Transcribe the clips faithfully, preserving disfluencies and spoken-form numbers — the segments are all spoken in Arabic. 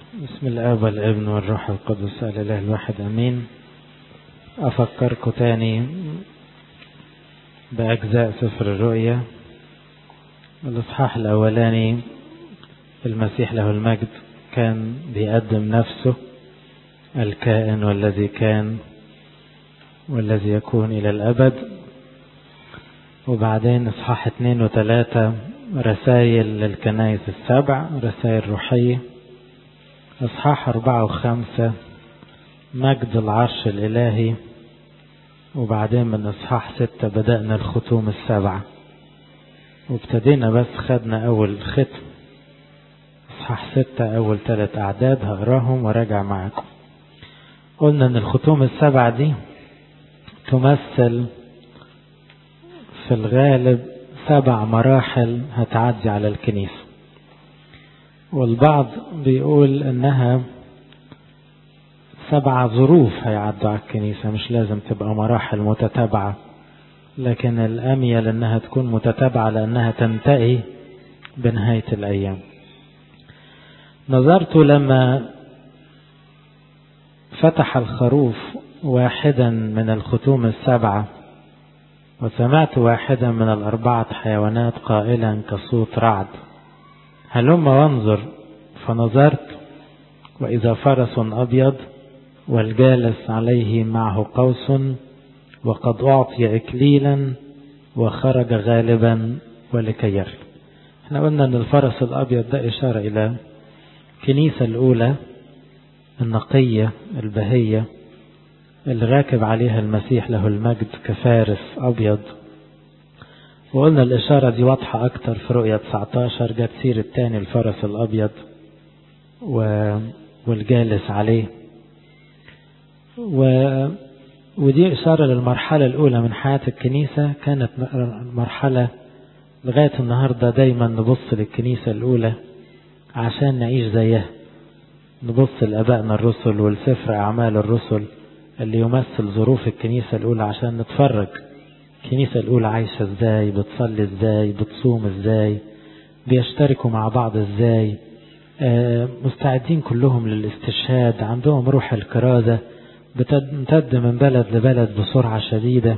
بسم الآب والابن والروح القدس الإله الواحد أمين. أفكركم تاني بأجزاء سفر الرؤيا. الإصحاح الأولاني المسيح له المجد كان بيقدم نفسه الكائن والذي كان والذي يكون إلى الأبد. وبعدين إصحاح اثنين وثلاثة رسائل للكنائس السبع، رسائل روحية. إصحاح أربعة وخمسة مجد العرش الإلهي. وبعدين من إصحاح ستة بدأنا الختوم السبعة، وابتدينا بس خدنا أول ختم إصحاح ستة، أول ثلاث أعداد هقراهم وراجع معكم. قلنا أن الختوم السبعة دي تمثل في الغالب سبع مراحل هتعدي على الكنيسة، والبعض بيقول انها سبع ظروف هيعدوا على الكنيسة، مش لازم تبقى مراحل متتابعة، لكن الأميل انها تكون متتابعة لانها تنتهي بنهاية الايام. نظرت لما فتح الخروف واحدا من الختوم السبعة، وسمعت واحدا من الأربعة حيوانات قائلا كصوت رعد: هلم وانظر. فنظرت وإذا فرس أبيض والجالس عليه معه قوس، وقد أعطي إكليلا وخرج غالبا ولكي يغلب. احنا قلنا أن الفرس الأبيض ده إشارة إلى الكنيسة الأولى النقية البهية اللي راكب عليها المسيح له المجد كفارس أبيض. وقلنا الإشارة دي واضحة أكتر في رؤية تسعة عشر، جت سيرة الثاني الفرس الأبيض والجالس عليه، و... ودي إشارة للمرحلة الأولى من حياة الكنيسة. كانت مرحلة لغاية النهاردة دايما نبص للكنيسة الأولى عشان نعيش زيها، نبص لأبائنا الرسل والسفر أعمال الرسل اللي يمثل ظروف الكنيسة الأولى عشان نتفرج الكنيسة الأولى عايشة ازاي، بتصلي ازاي، بتصوم ازاي، بيشتركوا مع بعض ازاي، آه مستعدين كلهم للاستشهاد، عندهم روح الكرازة، بتمتد من بلد لبلد بسرعة شديدة.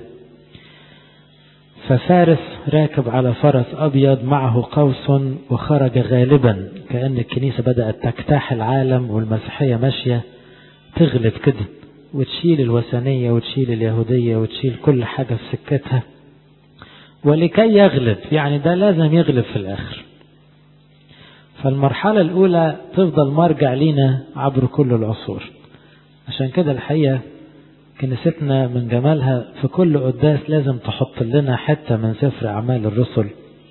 ففارس راكب على فرس أبيض معه قوس وخرج غالبا، كأن الكنيسة بدأت تجتاح العالم والمسيحية ماشية تغلب كده، وتشيل الوثنية وتشيل اليهودية وتشيل كل حاجة في سكتها ولكي يغلب، يعني ده لازم يغلب في الآخر. فالمرحلة الأولى تفضل مرجع لينا عبر كل العصور. عشان كده الحقيقة كنيستنا من جمالها في كل قداس لازم تحط لنا حتة من سفر أعمال الرسل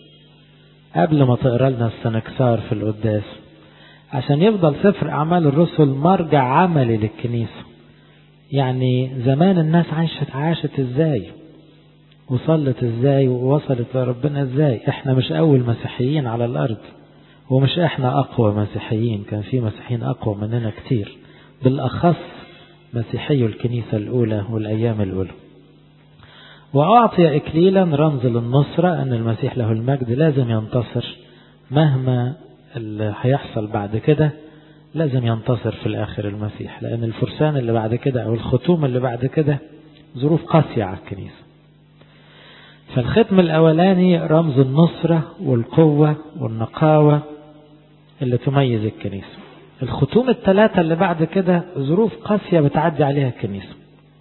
قبل ما تقرأ لنا السنكسار في القداس، عشان يفضل سفر أعمال الرسل مرجع عملي للكنيسة. يعني زمان الناس عاشت عاشت ازاي، وصلت ازاي، ووصلت لربنا ازاي. احنا مش اول مسيحيين على الارض، ومش احنا اقوى مسيحيين، كان في مسيحيين اقوى مننا كتير، بالاخص مسيحي الكنيسة الاولى والايام الاولى. واعطي اكليلا رمز للنصرة، ان المسيح له المجد لازم ينتصر مهما اللي هيحصل بعد كده، لازم ينتصر في الآخر المسيح، لأن الفرسان اللي بعد كده أو الختوم اللي بعد كده ظروف قاسية على الكنيسة. فالختم الأولاني رمز النصرة والقوة والنقاوة اللي تميز الكنيسة. الختوم الثلاثة اللي بعد كده ظروف قاسية بتعدي عليها الكنيسة.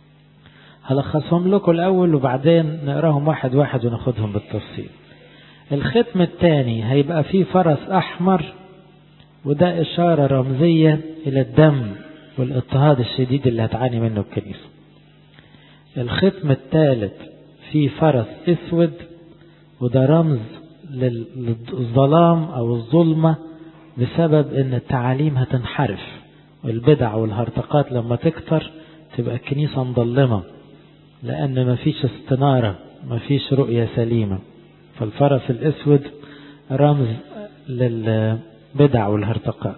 هلخصهم لكم الأول وبعدين نقراهم واحد واحد وناخدهم بالتفصيل. الختم الثاني هيبقى فيه فرس أحمر، وده إشارة رمزية إلى الدم والاضطهاد الشديد اللي هتعاني منه الكنيسة. الختم الثالث في فرس أسود، وده رمز للظلام أو الظلمة بسبب أن التعاليم هتنحرف، والبدع والهرطقات لما تكتر تبقى الكنيسة مظلمة، لأن مفيش استنارة، مفيش رؤية سليمة. فالفرس الأسود رمز لل بدع والهرطقات.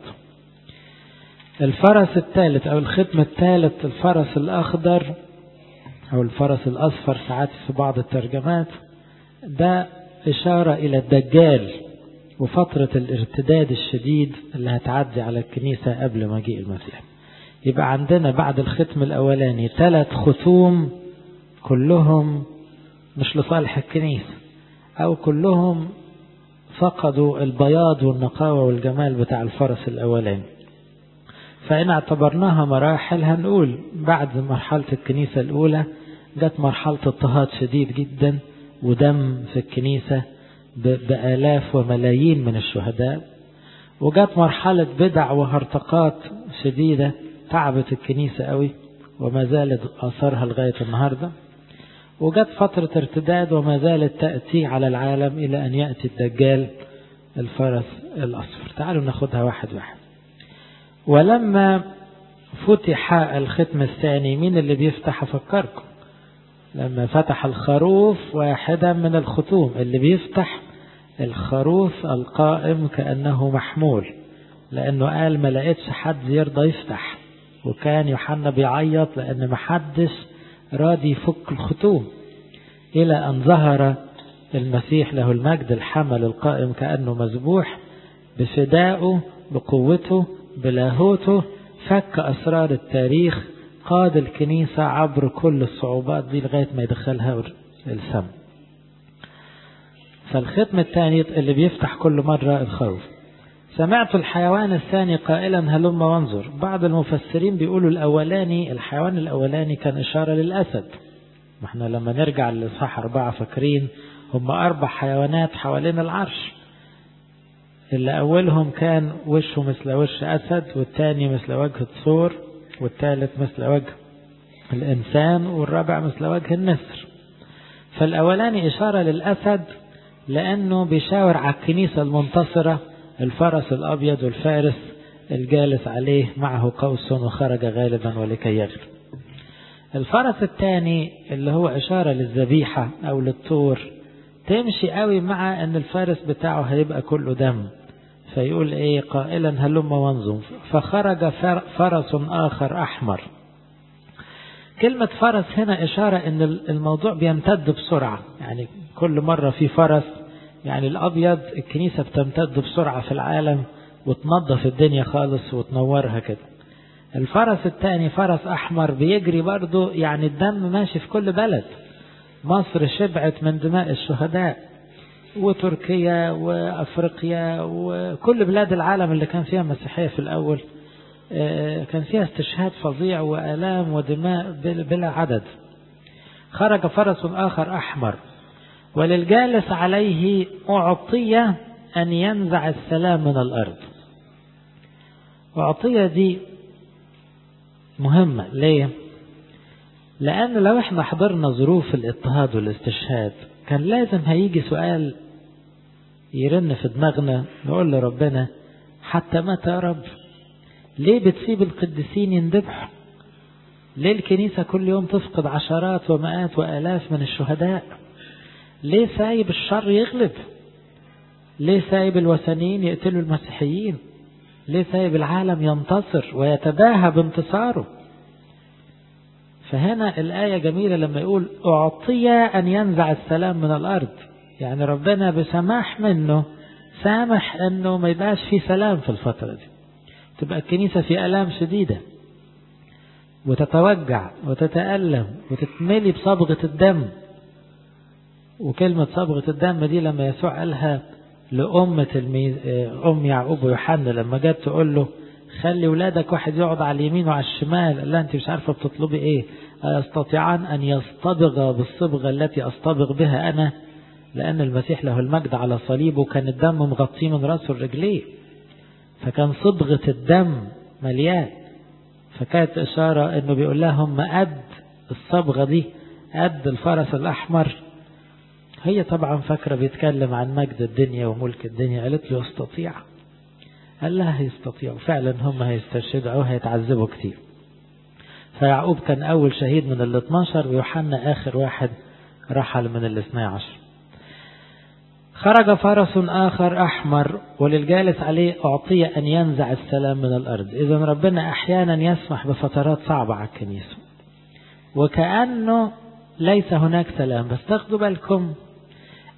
الفرس الثالث او الختم الثالث الفرس الاخضر او الفرس الاصفر ساعات في بعض الترجمات، ده اشارة الى الدجال وفترة الارتداد الشديد اللي هتعدي على الكنيسة قبل مجيء المسيح. يبقى عندنا بعد الختم الأولاني ثلاث ختوم كلهم مش لصالح الكنيسة، أو كلهم فقدوا البياض والنقاوة والجمال بتاع الفرس الأولاني. فإن اعتبرناها مراحل هنقول بعد مرحلة الكنيسة الأولى جت مرحلة اضطهاد شديد جدا ودم في الكنيسة بآلاف وملايين من الشهداء، وجت مرحلة بدع وهرطقات شديدة تعبت الكنيسة قوي وما زالت آثارها لغاية النهاردة، وجت فترة ارتداد وما زالت تأتي على العالم إلى أن يأتي الدجال الفرس الأصفر. تعالوا ناخدها واحد واحد. ولما فتح الختم الثاني، مين اللي بيفتح؟ أفكركم لما فتح الخروف واحدا من الختوم، اللي بيفتح الخروف القائم كأنه محمول، لأنه قال ما لقيتش حد يرضى يفتح، وكان يوحنا بيعيط لأن ما حدش راضي يفك الختوم، إلى أن ظهر المسيح له المجد الحمل القائم كأنه مذبوح بفدائه بقوته بلاهوته، فك أسرار التاريخ، قاد الكنيسة عبر كل الصعوبات دي لغاية ما يدخلها السم. فالختم الثاني اللي بيفتح كل مرة الخروف. سمعت الحيوان الثاني قائلا هلم وانظر. بعض المفسرين بيقولوا الأولاني، الحيوان الأولاني كان إشارة للأسد. احنا لما نرجع للإصحاح أربعة فاكرين هم أربع حيوانات حوالين العرش، اللي أولهم كان وشه مثل وش أسد، والثاني مثل وجه الثور، والثالث مثل وجه الإنسان، والرابع مثل وجه النسر. فالأولاني إشارة للأسد لأنه بيشاور على الكنيسة المنتصرة، الفرس الأبيض والفارس الجالس عليه معه قوس وخرج غالبا ولكي يغلب. الفرس الثاني اللي هو إشارة للذبيحة أو للطور تمشي قوي مع أن الفارس بتاعه هيبقى كله دم، فيقول إيه قائلا هلم وانظر. فخرج فرس آخر أحمر. كلمة فرس هنا إشارة أن الموضوع بيمتد بسرعة، يعني كل مرة في فرس، يعني الأبيض الكنيسة بتمتد بسرعة في العالم وتنظف الدنيا خالص وتنورها كده. الفرس الثاني فرس أحمر بيجري برضو، يعني الدم ماشي في كل بلد. مصر شبعت من دماء الشهداء، وتركيا وأفريقيا وكل بلاد العالم اللي كان فيها مسيحية في الأول كان فيها استشهاد فظيع وآلام ودماء بلا عدد. خرج فرس آخر أحمر وللجالس عليه أعطي أن ينزع السلام من الأرض. أعطية دي مهمة ليه؟ لأن لو احنا حضرنا ظروف الاضطهاد والاستشهاد كان لازم هيجي سؤال يرن في دماغنا، نقول لربنا حتى متى يا رب؟ ليه بتسيب القديسين يندبحوا؟ ليه الكنيسة كل يوم تفقد عشرات ومئات وآلاف من الشهداء؟ ليه سايب الشر يغلب؟ ليه سايب الوثنيين يقتلوا المسيحيين؟ ليه سايب العالم ينتصر ويتباهى بانتصاره؟ فهنا الآية جميلة لما يقول أعطي أن ينزع السلام من الأرض، يعني ربنا بسماح منه سامح أنه ما يبقاش في سلام في الفترة دي، تبقى الكنيسة في آلام شديدة وتتوجع وتتألم وتتملي بصبغة الدم. وكلمة صبغة الدم دي لما يسوع قالها لأمة الميز... أم يعقوب ويوحنا لما جت تقول له خلي ولادك واحد يقعد على اليمين وعلى الشمال، قال لها أنت مش عارفة بتطلبي إيه؟ أستطيعان أن يصطبغ بالصبغة التي أصطبغ بها أنا، لأن المسيح له المجد على صليبه كان الدم مغطيه من رأسه لرجليه، فكان صبغة الدم مليان. فكانت إشارة أنه بيقول لهم قد الصبغة دي قد الفرس الأحمر. هي طبعا فاكرة بيتكلم عن مجد الدنيا وملك الدنيا، قالت له يستطيع، قال لها هيستطيع، وفعلا هم هيستشهدوا أو هيتعذبوا كتير. فيعقوب كان أول شهيد من ال اثناشر، ويوحنا آخر واحد رحل من ال اثني عشر. خرج فرس آخر أحمر وللجالس عليه أعطي أن ينزع السلام من الأرض. إذن ربنا أحيانا يسمح بفترات صعبة على الكنيسة وكأنه ليس هناك سلام، بس تاخدوا بالكم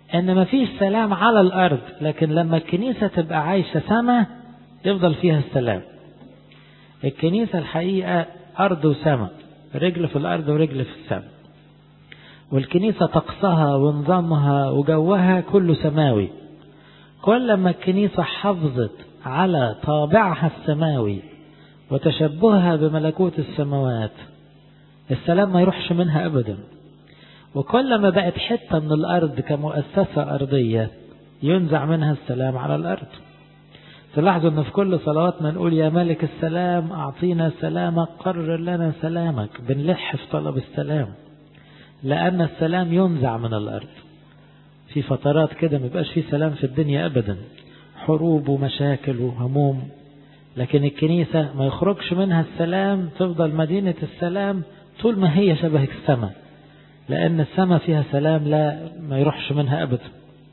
ان مفيش سلام على الارض، لكن لما الكنيسة تبقى عايشة سما يفضل فيها السلام. الكنيسة الحقيقة ارض وسما، رجل في الارض ورجل في السما، والكنيسة طقسها ونظامها وجوها كله سماوي. كل ما الكنيسة حافظت على طابعها السماوي وتشبهها بملكوت السماوات السلام ما يروحش منها أبدا. وكل ما بقت حتة من الأرض كمؤسسة أرضية ينزع منها السلام على الأرض. تلاحظوا أن في كل صلواتنا نقول يا ملك السلام أعطينا سلامك، قرر لنا سلامك، بنلح في طلب السلام، لأن السلام ينزع من الأرض. في فترات كده ما يبقاش في سلام في الدنيا أبدا، حروب ومشاكل وهموم، لكن الكنيسة ما يخرجش منها السلام، تفضل مدينة السلام طول ما هي شبه السماء، لأن السماء فيها سلام لا ما يروحش منها أبدا.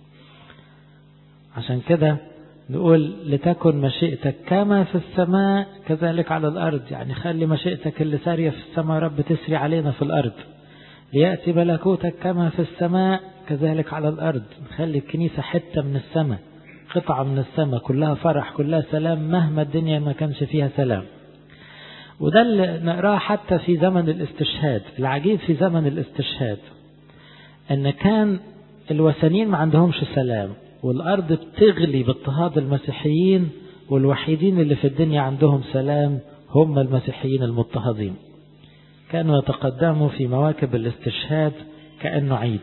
عشان كده نقول لتكن مشيئتك كما في السماء كذلك على الأرض، يعني خلي مشيئتك اللي سارية في السماء رب تسري علينا في الأرض. ليأتي ملكوتك كما في السماء كذلك على الأرض. خلي الكنيسة حتة من السماء، قطعة من السماء، كلها فرح كلها سلام مهما الدنيا ما كانش فيها سلام. وده اللي نقراه حتى في زمن الاستشهاد. العجيب في زمن الاستشهاد ان كان الوثنيين ما عندهمش سلام، والأرض بتغلي باضطهاد المسيحيين، والوحيدين اللي في الدنيا عندهم سلام هم المسيحيين المضطهدين. كانوا يتقدموا في مواكب الاستشهاد كأنه عيد،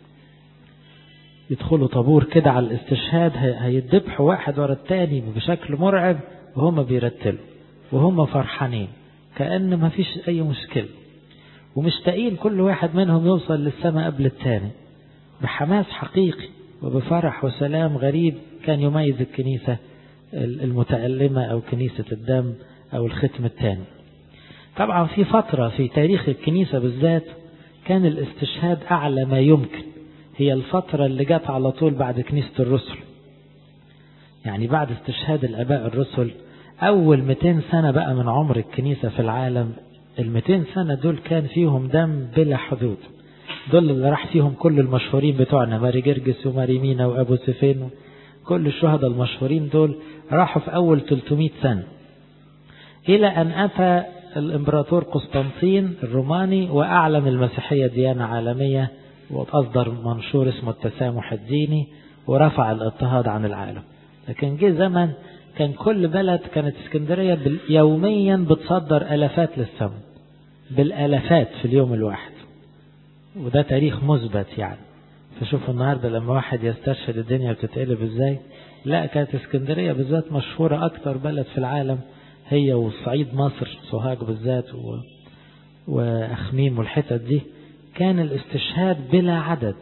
يدخلوا طابور كده على الاستشهاد، هيدبحوا واحد ورا التاني بشكل مرعب، وهم بيرتلوا وهم فرحانين كأن ما فيش أي مشكلة، ومشتاقين كل واحد منهم يوصل للسماء قبل التاني بحماس حقيقي وبفرح وسلام غريب كان يميز الكنيسة المتألمة أو كنيسة الدم أو الختم الثاني. طبعا في فترة في تاريخ الكنيسة بالذات كان الاستشهاد أعلى ما يمكن، هي الفترة اللي جت على طول بعد كنيسة الرسل، يعني بعد استشهاد الآباء الرسل أول مئتين سنة بقى من عمر الكنيسة في العالم. المئتين سنة دول كان فيهم دم بلا حدود، دول اللي راح فيهم كل المشهورين بتوعنا، ماري جرجس وماري مينا وأبو سفين، كل الشهداء المشهورين دول راحوا في أول ثلاثمئة سنة، إلى أن أتى الإمبراطور قسطنطين الروماني وأعلن المسيحية ديانة عالمية، وأصدر منشور اسمه التسامح الديني، ورفع الاضطهاد عن العالم. لكن جه زمن كان كل بلد، كانت اسكندرية يوميا بتصدر ألفات للسماء، بالألفات في اليوم الواحد، وده تاريخ مثبت يعني. فشوفوا النهاردة لما واحد يستشهد الدنيا بتتقلب ازاي. لا، كانت اسكندرية بالذات مشهورة أكتر بلد في العالم، هي والصعيد مصر، سوهاج بالذات و... وأخميم والحتت دي، كان الاستشهاد بلا عدد.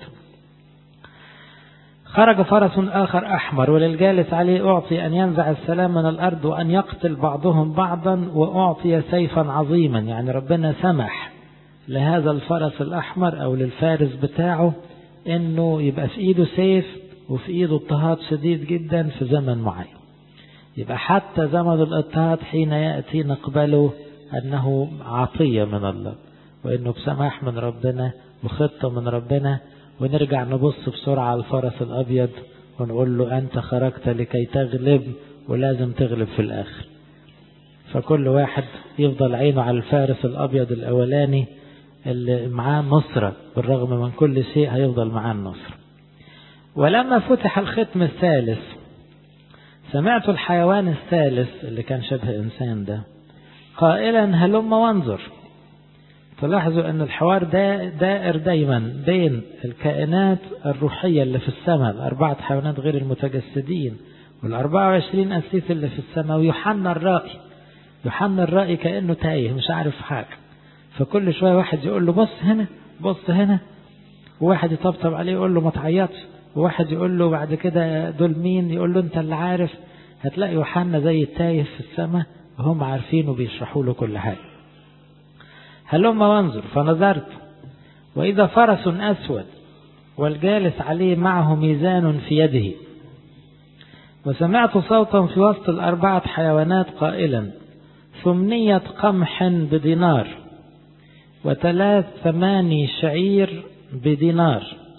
خرج فرس آخر أحمر وللجالس عليه أعطي أن ينزع السلام من الأرض وأن يقتل بعضهم بعضا، وأعطي سيفا عظيما. يعني ربنا سمح لهذا الفرس الأحمر أو للفارس بتاعه أنه يبقى في إيده سيف وفي إيده اضطهاد شديد جدا في زمن معين. يبقى حتى زمن الاضطهاد حين يأتي نقبله أنه عطية من الله، وأنه بسماح من ربنا وخطة من ربنا، ونرجع نبص بسرعة على الفرس الأبيض ونقول له أنت خرجت لكي تغلب، ولازم تغلب في الآخر. فكل واحد يفضل عينه على الفارس الأبيض الأولاني اللي معاه نصرة، بالرغم من كل شيء هيفضل معاه النصر. ولما فتح الختم الثالث سمعت الحيوان الثالث اللي كان شبه إنسان ده قائلا هلم وانظر. تلاحظوا أن الحوار ده دائر دايما بين الكائنات الروحية اللي في السماء، الأربعة حيوانات غير المتجسدين والأربعة وعشرين أسيس اللي في السماء، ويوحنا الرائي. يوحنا الرائي كأنه تايه مش عارف حاجة، فكل شوية واحد يقول له بص هنا بص هنا، وواحد يطبطب عليه يقول له ما تعيطش، وواحد يقول له بعد كده دول مين، يقول له انت اللي عارف. هتلاقي يوحنا زي التايه في السماء وهم عارفين وبيشرحوا له كل حاجة. هلم وانظر. فنظرت وإذا فرس أسود والجالس عليه معه ميزان في يده، وسمعت صوتا في وسط الأربعة حيوانات قائلا ثمنية قمح بدينار، وثلاث ثماني شعير بدينار،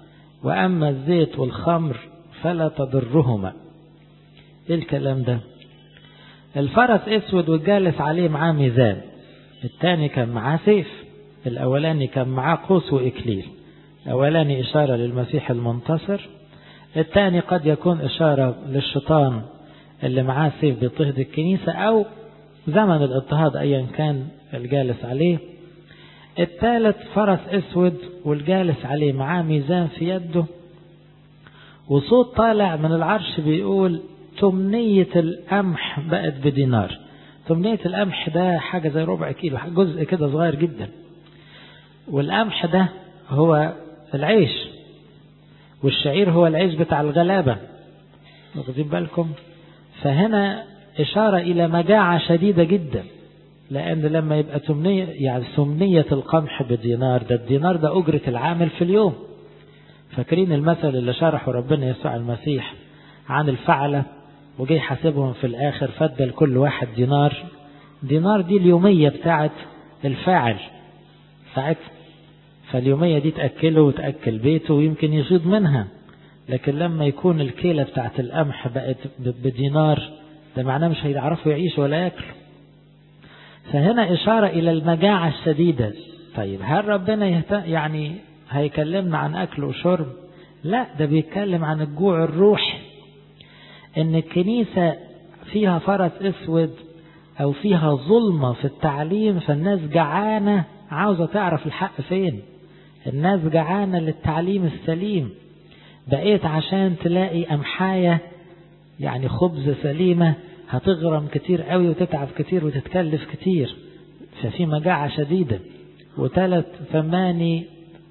وأما الزيت والخمر فلا تضرهما. إيه الكلام ده؟ الفرس اسود والجالس عليه معاه ميزان، الثاني كان معاه سيف، الأولاني كان معاه قوس وإكليل. الأولاني إشارة للمسيح المنتصر، الثاني قد يكون إشارة للشيطان اللي معاه سيف بيضطهد الكنيسة، أو زمن الاضطهاد أيا كان الجالس عليه. الثالث فرس اسود والجالس عليه معاه ميزان في يده، وصوت طالع من العرش بيقول تمنية القمح بقت بدينار. تمنية القمح ده حاجة زي ربع كيلو، جزء كده صغير جدا، والقمح ده هو العيش، والشعير هو العيش بتاع الغلابة، واخدين بالكم؟ فهنا إشارة إلى مجاعة شديدة جدا، لأن لما يبقى تمنية يعني تمنية القمح بدينار، ده الدينار ده أجرة العامل في اليوم. فاكرين المثل اللي شرحه ربنا يسوع المسيح عن الفعلة وجي حاسبهم في الآخر فدى لكل واحد دينار. دينار دي اليومية بتاعت الفاعل ساعتها، فاليومية دي تأكله وتأكل بيته ويمكن يزيد منها. لكن لما يكون الكيلة بتاعت القمح بقت بدينار، ده معناه مش هيعرفوا يعيشوا ولا يأكلوا. فهنا إشارة إلى المجاعة الشديدة. طيب هل ربنا يهتم يعني هيكلمنا عن أكل وشرب؟ لا، ده بيتكلم عن الجوع الروحي، إن الكنيسة فيها فرس أسود أو فيها ظلمة في التعليم، فالناس جعانة عاوزة تعرف الحق فين. الناس جعانة للتعليم السليم، بقيت عشان تلاقي أمحاية يعني خبز سليمة هتغرم كتير قوي وتتعب كتير وتتكلف كتير، ففي مجاعة شديدة. وثلاث ثماني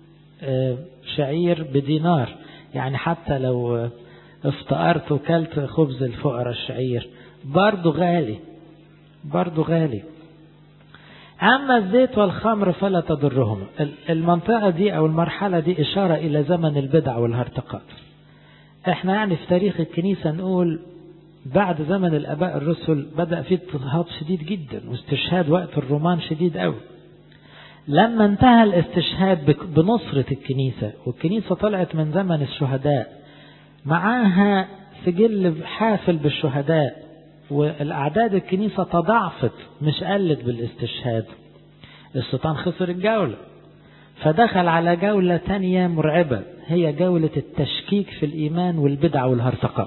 شعير بدينار، يعني حتى لو افتقرت وكلت خبز الفقراء الشعير برضو غالي، برضو غالي. أما الزيت والخمر فلا تضرهم. المنطقة دي أو المرحلة دي إشارة إلى زمن البدع والهرطقات. احنا يعني في تاريخ الكنيسة نقول بعد زمن الآباء الرسل بدأ فيه اضطهاد شديد جدا واستشهاد وقت الرومان شديد قوي. لما انتهى الاستشهاد بنصرة الكنيسة والكنيسة طلعت من زمن الشهداء معاها سجل حافل بالشهداء، والأعداد الكنيسة تضاعفت مش قلت بالاستشهاد، الشيطان خسر الجولة، فدخل على جولة تانية مرعبة، هي جولة التشكيك في الإيمان والبدع والهرطقات.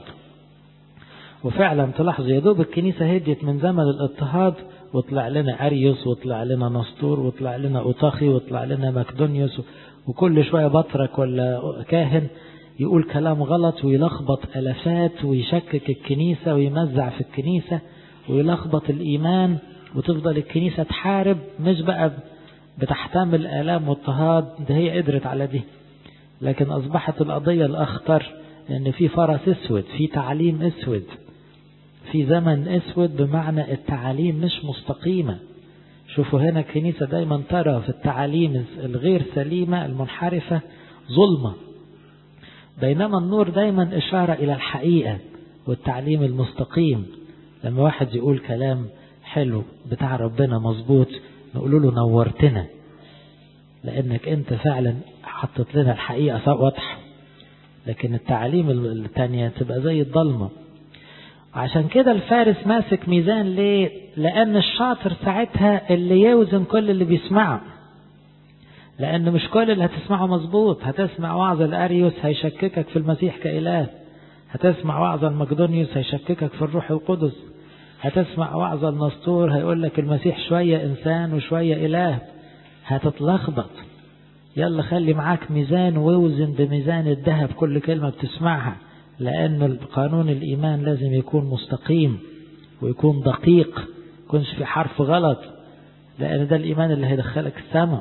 وفعلا تلاحظ يا دوب الكنيسة هديت من زمن الاضطهاد وطلع لنا أريوس وطلع لنا نسطور وطلع لنا أوطاخي وطلع لنا مكدونيوس، وكل شوية بطرك ولا كاهن يقول كلام غلط ويلخبط ألفات ويشكك الكنيسة ويمزع في الكنيسة ويلخبط الإيمان، وتفضل الكنيسة تحارب، مش بقى بتحتمل آلام واضطهاد، ده هي قدرت على دي. لكن أصبحت القضية الأخطر لأن في فرس أسود، في تعليم أسود، في زمن أسود، بمعنى التعاليم مش مستقيمة. شوفوا هنا الكنيسة دايما ترى في التعاليم الغير سليمة المنحرفة ظلمة، بينما النور دايما إشارة إلى الحقيقة والتعليم المستقيم. لما واحد يقول كلام حلو بتاع ربنا مظبوط نقول له نورتنا، لأنك أنت فعلا حطت لنا الحقيقة واضحة. لكن التعليم التانية تبقى زي الضلمة. عشان كده الفارس ماسك ميزان ليه؟ لأن الشاطر ساعتها اللي يوزن كل اللي بيسمعه، لأن مش كل اللي هتسمعه مظبوط. هتسمع وعظ الأريوس هيشككك في المسيح كإله، هتسمع وعظ المقدونيوس هيشككك في الروح القدس، هتسمع وعظ النسطور هيقول لك المسيح شوية إنسان وشوية إله، هتتلخبط. يلا خلي معاك ميزان ووزن بميزان الذهب كل كلمة بتسمعها، لأن قانون الإيمان لازم يكون مستقيم ويكون دقيق، يكونش في حرف غلط، لأن ده الإيمان اللي هيدخلك السماء.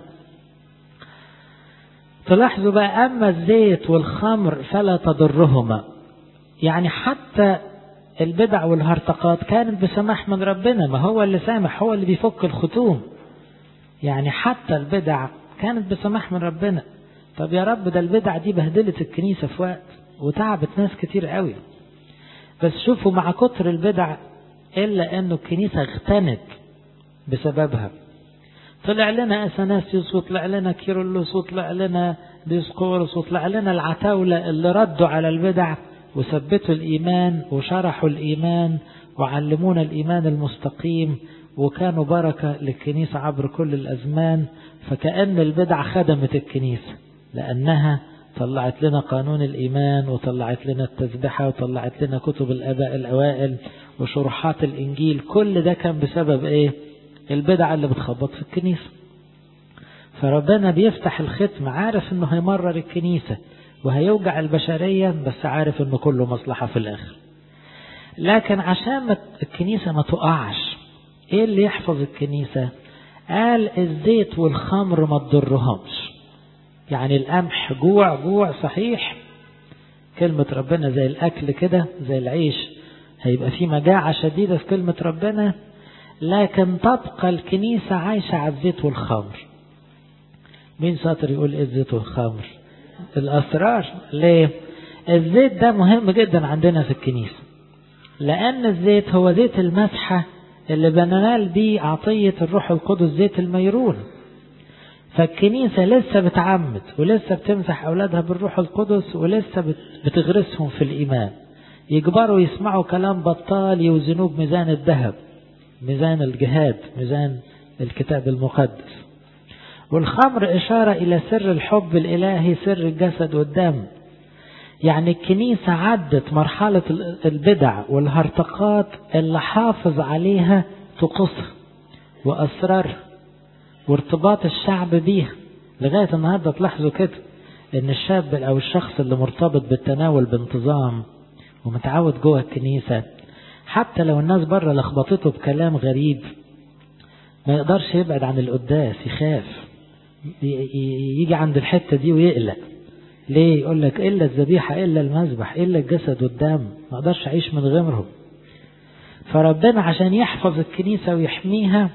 تلاحظوا بقى أما الزيت والخمر فلا تضرهما، يعني حتى البدع والهرطقات كانت بسماح من ربنا، ما هو اللي سامح، هو اللي بيفك الختوم. يعني حتى البدع كانت بسماح من ربنا. طب يا رب ده البدع دي بهدلت الكنيسة في وقت وتعبت ناس كتير قوي، بس شوفوا مع كتر البدع إلا أنه الكنيسة اغتنت بسببها. طلع لنا أثناسيوس وطلع لنا كيرلس وطلع لنا ديسقورس، وطلع لنا العتاولة اللي ردوا على البدع وثبتوا الإيمان وشرحوا الإيمان وعلمونا الإيمان المستقيم، وكانوا بركة للكنيسة عبر كل الأزمان. فكأن البدع خدمت الكنيسة، لأنها طلعت لنا قانون الإيمان، وطلعت لنا التسبحة، وطلعت لنا كتب الآباء الأوائل وشروحات الإنجيل. كل ده كان بسبب إيه؟ البدع اللي بتخبط في الكنيسة. فربنا بيفتح الختم عارف إنه هيمرر الكنيسة وهيوجع البشرية، بس عارف إنه كله مصلحة في الآخر. لكن عشان الكنيسة ما تقعش، إيه اللي يحفظ الكنيسة؟ قال الزيت والخمر ما تضرهمش. يعني القمح جوع جوع صحيح، كلمة ربنا زي الأكل كده، زي العيش، هيبقى في مجاعة شديدة في كلمة ربنا، لكن تبقى الكنيسة عايشة على الزيت والخمر. مين شاطر يقول إيه الزيت والخمر؟ الأسرار. ليه؟ الزيت ده مهم جدا عندنا في الكنيسة، لأن الزيت هو زيت المسحة اللي بننال بيه عطية الروح القدس، زيت الميرون. فالكنيسة لسه بتعمد ولسه بتمسح أولادها بالروح القدس، ولسه بتغرسهم في الإيمان، يكبروا يسمعوا كلام بطال يوزنوه بميزان الذهب، ميزان الجهاد، ميزان الكتاب المقدس. والخمر إشارة إلى سر الحب الإلهي، سر الجسد والدم. يعني الكنيسة عدت مرحلة البدع والهرطقات اللي حافظ عليها طقوسها وأسرارها وارتباط الشعب بيها لغاية النهاردة. تلاحظوا كده ان الشاب او الشخص اللي مرتبط بالتناول بانتظام ومتعود جوه الكنيسة، حتى لو الناس بره لخبطته بكلام غريب ما يقدرش يبعد عن القداس، يخاف يجي عند الحتة دي ويقلق. ليه؟ يقول لك إلا الذبيحة، إلا المذبح، إلا الجسد والدم، ما اقدرش أعيش من غيرهم. فربنا عشان يحفظ الكنيسة ويحميها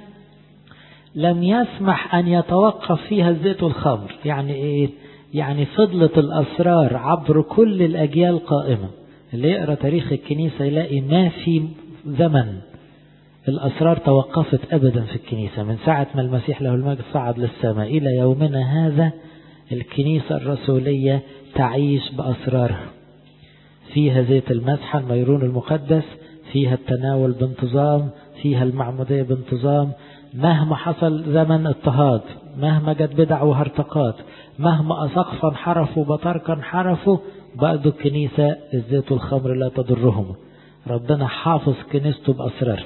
لم يسمح أن يتوقف فيها الزيت والخمر. يعني إيه؟ يعني فضلت الأسرار عبر كل الأجيال قائمة. اللي يقرأ تاريخ الكنيسة يلاقي ما في زمن الأسرار توقفت أبدا في الكنيسة. من ساعة ما المسيح له المجد صعد للسماء إلى يومنا هذا الكنيسة الرسولية تعيش بأسرارها. فيها زيت المسحة الميرون المقدس، فيها التناول بانتظام، فيها المعمودية بانتظام. مهما حصل زمن اضطهاد، مهما جت بدع وهرطقات، مهما أسقفا انحرفوا بطركا انحرفوا، برضو الكنيسة الزيت والخمر لا تضرهم. ربنا حافظ كنيسته بأسرار.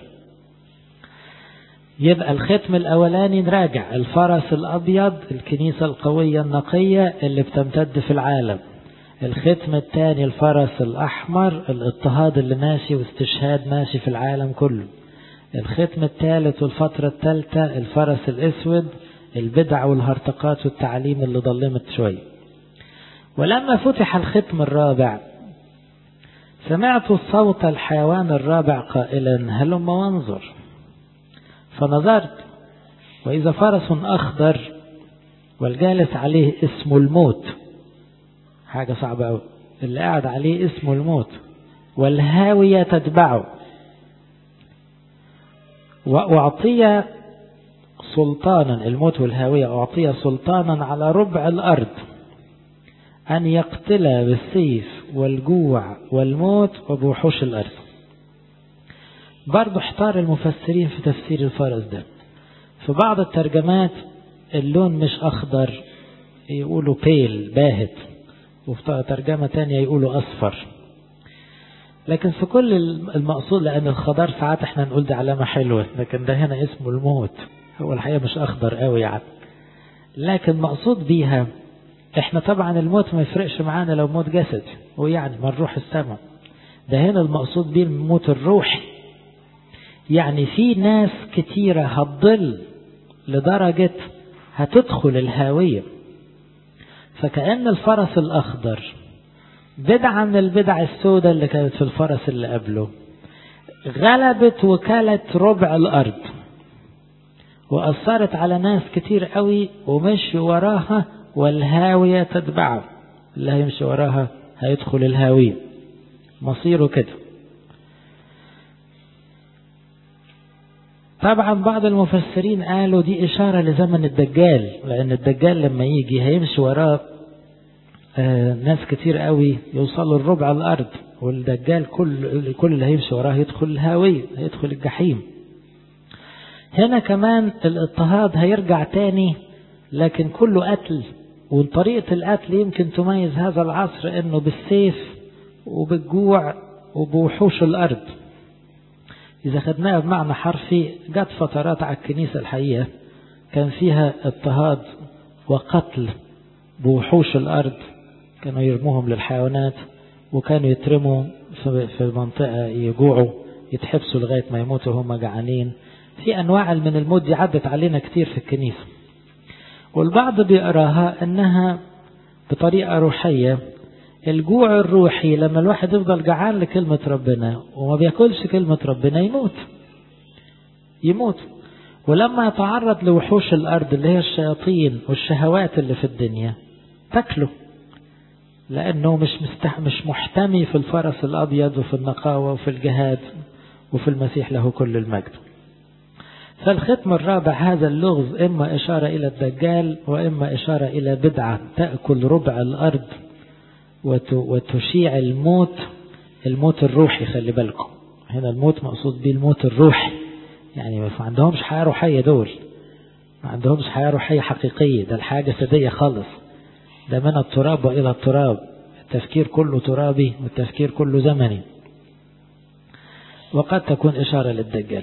يبقى الختم الأولاني نراجع: الفرس الأبيض الكنيسة القوية النقية اللي بتمتد في العالم. الختم الثاني الفرس الأحمر الاضطهاد اللي ماشي واستشهاد ماشي في العالم كله. الختم الثالث والفترة الثالثة الفرس الأسود البدع والهرطقات والتعليم اللي ظلمت شوي. ولما فتح الختم الرابع سمعت صوت الحيوان الرابع قائلا: هلم وانظر. فنظرت وإذا فرس أخضر والجالس عليه اسم الموت. حاجة صعبة أوي، اللي قاعد عليه اسم الموت، والهاوية تتبعه. وأعطي سلطانا، الموت والهاوية، أعطي سلطانا على ربع الأرض أن يقتل بالسيف والجوع والموت وبوحوش الأرض. برضو احتار المفسرين في تفسير الفرس ده. في بعض الترجمات اللون مش أخضر، يقولوا بيل باهت، وفي ترجمة تانية يقولوا أصفر. لكن في كل المقصود، لأن الخضار ساعات احنا نقول ده علامة حلوة، لكن ده هنا اسمه الموت، هو الحقيقة مش أخضر قوي يعني، لكن مقصود بيها احنا طبعا الموت ما يفرقش معانا لو موت جسد، ويعني ما نروح السماء. ده هنا المقصود بيه الموت الروحي. يعني في ناس كتيرة هتضل لدرجة هتدخل الهاوية. فكأن الفرس الأخضر بدعة من البدع السوداء اللي كانت في الفرس اللي قبله، غلبت وكالة ربع الأرض وأثرت على ناس كتير قوي ومشي وراها، والهاوية تتبعه. اللي هيمشي وراها هيدخل الهاوية، مصيره كده. طبعا بعض المفسرين قالوا دي إشارة لزمن الدجال، لأن الدجال لما يجي هيمشي وراه آه ناس كتير قوي يوصلوا الربع الأرض، والدجال كل كل اللي هيمشي وراه يدخل الهاوية، هيدخل الجحيم. هنا كمان الاضطهاد هيرجع تاني، لكن كله قتل، وطريقة القتل يمكن تميز هذا العصر انه بالسيف وبالجوع وبوحوش الأرض. إذا خدناها بمعنى حرفي، جت فترات على الكنيسة الحقيقة كان فيها اضطهاد وقتل بوحوش الأرض، كانوا يرموهم للحيوانات، وكانوا يترموا في منطقة يجوعوا يتحبسوا لغاية ما يموتوا هم جعانين. في أنواع من الموت دي عدت علينا كتير في الكنيسة، والبعض بيقراها أنها بطريقة روحية. الجوع الروحي لما الواحد يفضل جعان لكلمة ربنا وما بياكلش كلمة ربنا يموت يموت ولما يتعرض لوحوش الأرض اللي هي الشياطين والشهوات اللي في الدنيا تاكله، لأنه مش مستح مش محتمي في الفرس الأبيض وفي النقاوة وفي الجهاد وفي المسيح له كل المجد. فالختم الرابع هذا اللغز إما إشارة إلى الدجال، وإما إشارة إلى بدعة تأكل ربع الأرض وتشيع الموت، الموت الروحي. خلي بالكم هنا الموت مقصود به الموت الروحي، يعني ما عندهمش حياة روحية، دول ما عندهمش حياة روحية حقيقية، ده الحاجة جسدية خالص، ده من التراب وإلى التراب، التفكير كله ترابي والتفكير كله زمني، وقد تكون إشارة للدجال.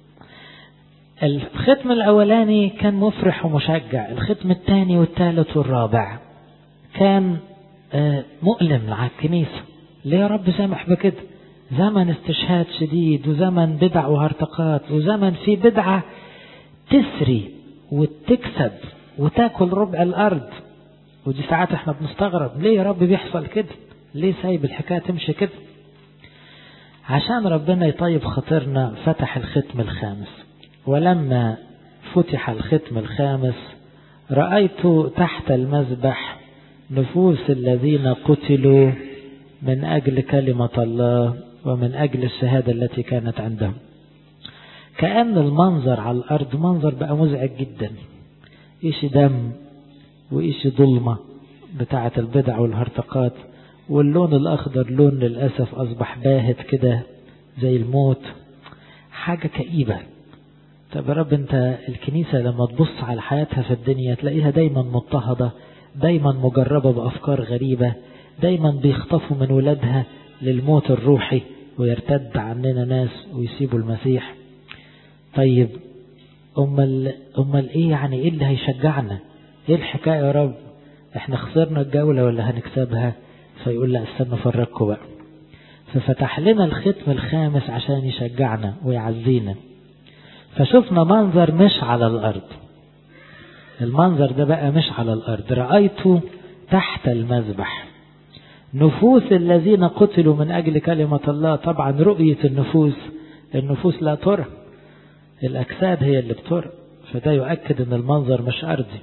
الختم الأولاني كان مفرح ومشجع، الختم الثاني والثالث والرابع كان مؤلم على الكنيسة. ليه يا رب سامح بكده؟ زمن استشهاد شديد، وزمن بدع وهرطقات، وزمن في بدعة تسري وتكسب وتاكل ربع الأرض. ودي ساعات احنا بنستغرب ليه يا رب بيحصل كده، ليه سايب الحكاية تمشي كده؟ عشان ربنا يطيب خاطرنا فتح الختم الخامس. ولما فتح الختم الخامس رأيت تحت المذبح نفوس الذين قتلوا من أجل كلمة الله ومن أجل الشهادة التي كانت عندهم. كأن المنظر على الأرض منظر بقى مزعج جدا، إيش دم وإيش ظلمة بتاعة البدع والهرطقات، واللون الأخضر لون للأسف أصبح باهت كده زي الموت، حاجة كئيبة. طب يا رب أنت الكنيسة لما تبص على حياتها في الدنيا تلاقيها دايما مضطهدة، دايما مجربة بأفكار غريبة، دايما بيخطفوا من ولادها للموت الروحي ويرتد عننا ناس ويسيبوا المسيح. طيب أمال أمال إيه يعني؟ إيه اللي هيشجعنا؟ إيه الحكاية يا رب؟ إحنا خسرنا الجولة ولا هنكسبها؟ فيقول لا استنى فرقكم بقى. ففتح لنا الختم الخامس عشان يشجعنا ويعزينا. فشفنا منظر مش على الأرض، المنظر ده بقى مش على الأرض. رأيت تحت المذبح نفوس الذين قتلوا من أجل كلمة الله. طبعا رؤية النفوس، النفوس لا ترى، الأجساد هي اللي بترى، فده يؤكد أن المنظر مش أرضي.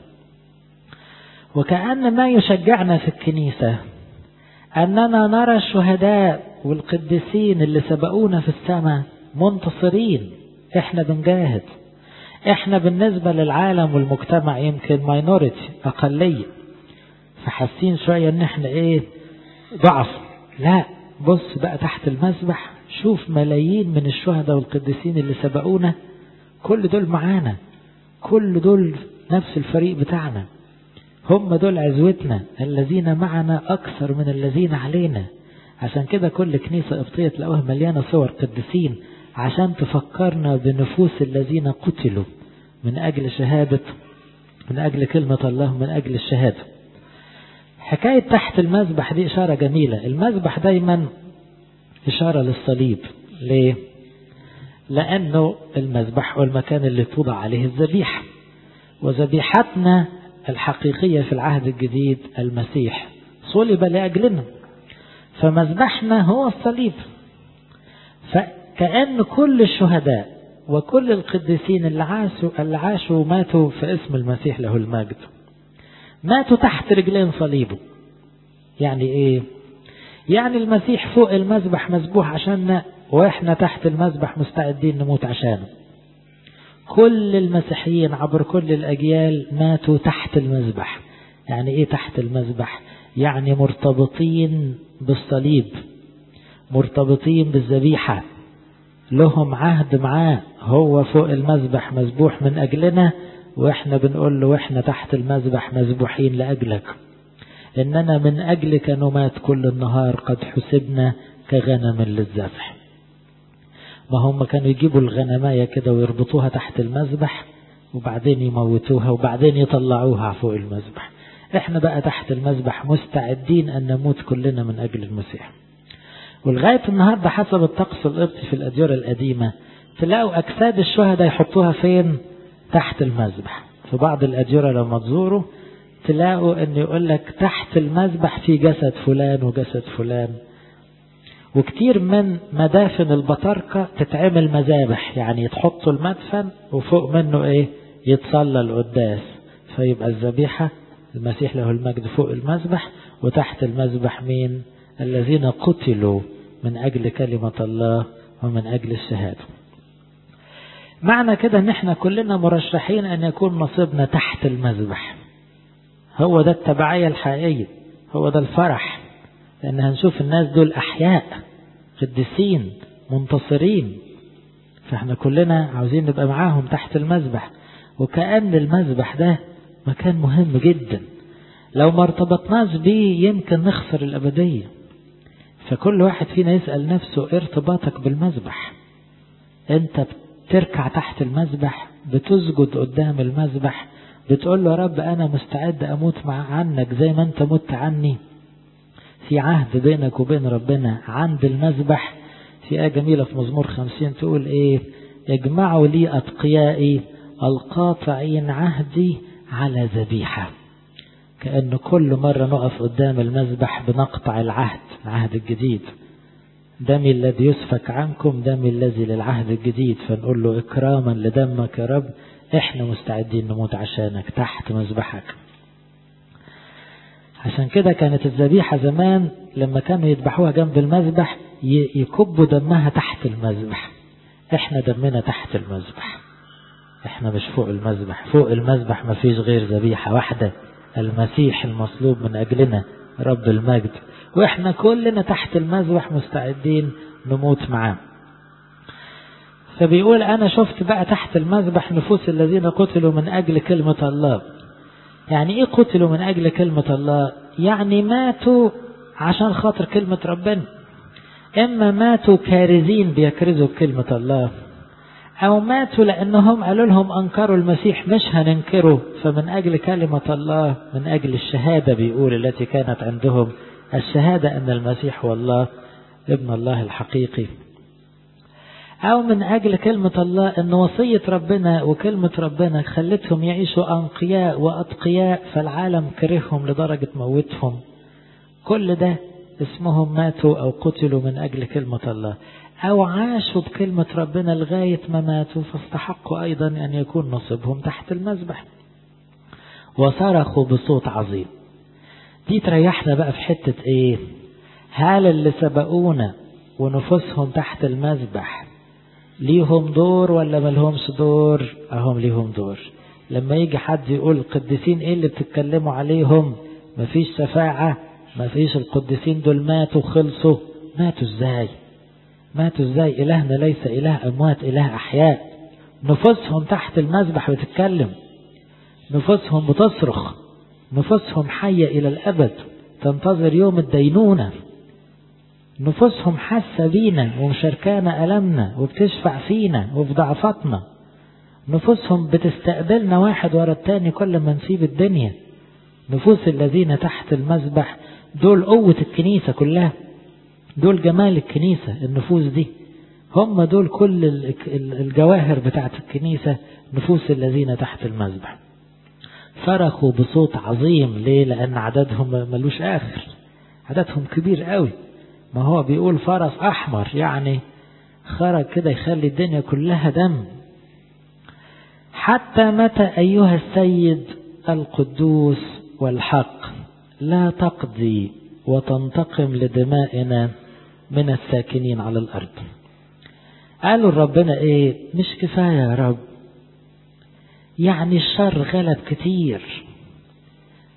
وكأن ما يشجعنا في الكنيسة أننا نرى الشهداء والقديسين اللي سبقونا في السماء منتصرين، احنا بنجاهد، احنا بالنسبة للعالم والمجتمع يمكن ماينوريتي، أقلية، فحاسين شوية ان احنا ايه، ضعف. لا، بص بقى تحت المذبح، شوف ملايين من الشهداء والقديسين اللي سبقونا، كل دول معانا، كل دول نفس الفريق بتاعنا، هم دول عزوتنا، الذين معنا أكثر من الذين علينا. عشان كده كل كنيسة قبطية تلاقوها مليانة صور قديسين، عشان تفكرنا بنفوس الذين قتلوا من أجل شهادة، من أجل كلمة الله، من أجل الشهادة. حكاية تحت المذبح دي إشارة جميلة. المذبح دايما إشارة للصليب. ليه؟ لأنه المذبح هو المكان اللي توضع عليه الذبيحة، وذبيحتنا الحقيقية في العهد الجديد المسيح صلب لأجلنا، فمذبحنا هو الصليب. فكأن كل الشهداء وكل القديسين اللي عاشوا اللي عاشوا وماتوا في اسم المسيح له المجد ماتوا تحت رجلين صليبه. يعني ايه؟ يعني المسيح فوق المذبح مذبوح عشاننا، واحنا تحت المذبح مستعدين نموت عشانه. كل المسيحيين عبر كل الأجيال ماتوا تحت المذبح. يعني ايه تحت المذبح؟ يعني مرتبطين بالصليب، مرتبطين بالذبيحة، لهم عهد معاه، هو فوق المذبح مذبوح من أجلنا، وإحنا بنقول له وإحنا تحت المذبح مذبوحين لأجلك، إننا من أجلك نمات كل النهار، قد حسبنا كغنم للذبح. ما هم كانوا يجيبوا الغنماية كده ويربطوها تحت المذبح وبعدين يموتوها وبعدين يطلعوها فوق المذبح. إحنا بقى تحت المذبح مستعدين أن نموت كلنا من أجل المسيح. ولغاية النهاردة حسب الطقس القبطي في الأديرة القديمة تلاقوا أجساد الشهداء يحطوها فين؟ تحت المذبح. في بعض الأديرة لما تزوروا تلاقوا أن يقول لك تحت المذبح في جسد فلان وجسد فلان. وكتير من مدافن البطاركة تتعمل مذابح، يعني يتحطوا المدفن وفوق منه ايه؟ يتصلى القداس، فيبقى الذبيحة المسيح له المجد فوق المذبح، وتحت المذبح مين؟ الذين قتلوا من أجل كلمة الله ومن أجل الشهادة. معنى كده ان احنا كلنا مرشحين ان يكون نصيبنا تحت المذبح. هو ده التبعية الحقيقية، هو ده الفرح، لأن هنشوف الناس دول أحياء قديسين منتصرين، فاحنا كلنا عاوزين نبقى معاهم تحت المذبح. وكأن المذبح ده مكان مهم جدا، لو ما ارتبطناش بيه يمكن نخسر الأبدية. فكل واحد فينا يسأل نفسه ايه ارتباطك بالمذبح؟ انت بتركع تحت المذبح، بتسجد قدام المذبح، بتقول له يا رب أنا مستعد أموت مع عنك زي ما أنت مت عني. في عهد بينك وبين ربنا عند المذبح. في آية جميلة في مزمور خمسين تقول إيه؟ يجمعوا لي أتقيائي القاطعين عهدي على ذبيحة. كأن كل مرة نقف قدام المذبح بنقطع العهد، العهد الجديد. دمي الذي يسفك عنكم دمي الذي للعهد الجديد، فنقول له إكراما لدمك يا رب إحنا مستعدين نموت عشانك تحت مذبحك. عشان كده كانت الذبيحة زمان لما كانوا يذبحوها جنب المذبح يكبوا دمها تحت المذبح. احنا دمنا تحت المذبح، احنا مش فوق المذبح. فوق المذبح ما فيش غير ذبيحة واحدة، المسيح المصلوب من أجلنا رب المجد، واحنا كلنا تحت المذبح مستعدين نموت معاه. فبيقول أنا شفت بقى تحت المذبح نفوس الذين قتلوا من أجل كلمة الله. يعني ايه قتلوا من اجل كلمة الله؟ يعني ماتوا عشان خاطر كلمة ربنا. اما ماتوا كارزين بيكرزوا بكلمة الله، او ماتوا لانهم قالوا لهم انكروا المسيح مش هننكره، فمن اجل كلمة الله، من اجل الشهادة بيقول التي كانت عندهم، الشهادة ان المسيح هو الله ابن الله الحقيقي، أو من أجل كلمة الله أن وصية ربنا وكلمة ربنا خلتهم يعيشوا أنقياء وأتقياء، فالعالم كرههم لدرجة موتهم. كل ده اسمهم ماتوا أو قتلوا من أجل كلمة الله، أو عاشوا بكلمة ربنا لغاية ما ماتوا فاستحقوا أيضا أن يكون نصيبهم تحت المذبح. وصرخوا بصوت عظيم. دي تريحنا بقى في حتة إيه؟ هل اللي سبقونا ونفوسهم تحت المذبح ليهم دور ولا ملهمش دور؟ اهم ليهم دور. لما يجي حد يقول القديسين ايه اللي بتتكلموا عليهم؟ مفيش شفاعة، مفيش، القديسين دول ماتوا خلصوا. ماتوا ازاي؟ ماتوا ازاي؟ إلهنا ليس إله أموات، إله أحياء. نفوسهم تحت المذبح بتتكلم، نفوسهم بتصرخ، نفوسهم حية إلى الأبد تنتظر يوم الدينونة. نفوسهم حاسة بينا ومشاركانا ألمنا وبتشفع فينا وفي ضعفتنا. نفوسهم بتستقبلنا واحد ورا التاني كل ما نسيب الدنيا. نفوس الذين تحت المذبح دول قوة الكنيسة كلها، دول جمال الكنيسة. النفوس دي هم دول كل الجواهر بتاعت الكنيسة، نفوس الذين تحت المذبح. صرخوا بصوت عظيم. ليه؟ لأن عددهم ملوش آخر، عددهم كبير قوي. ما هو بيقول فرس أحمر، يعني خرج كده يخلي الدنيا كلها دم. حتى متى أيها السيد القدوس والحق لا تقضي وتنتقم لدمائنا من الساكنين على الأرض؟ قالوا ربنا إيه؟ مش كفاية يا رب، يعني الشر غلب كتير،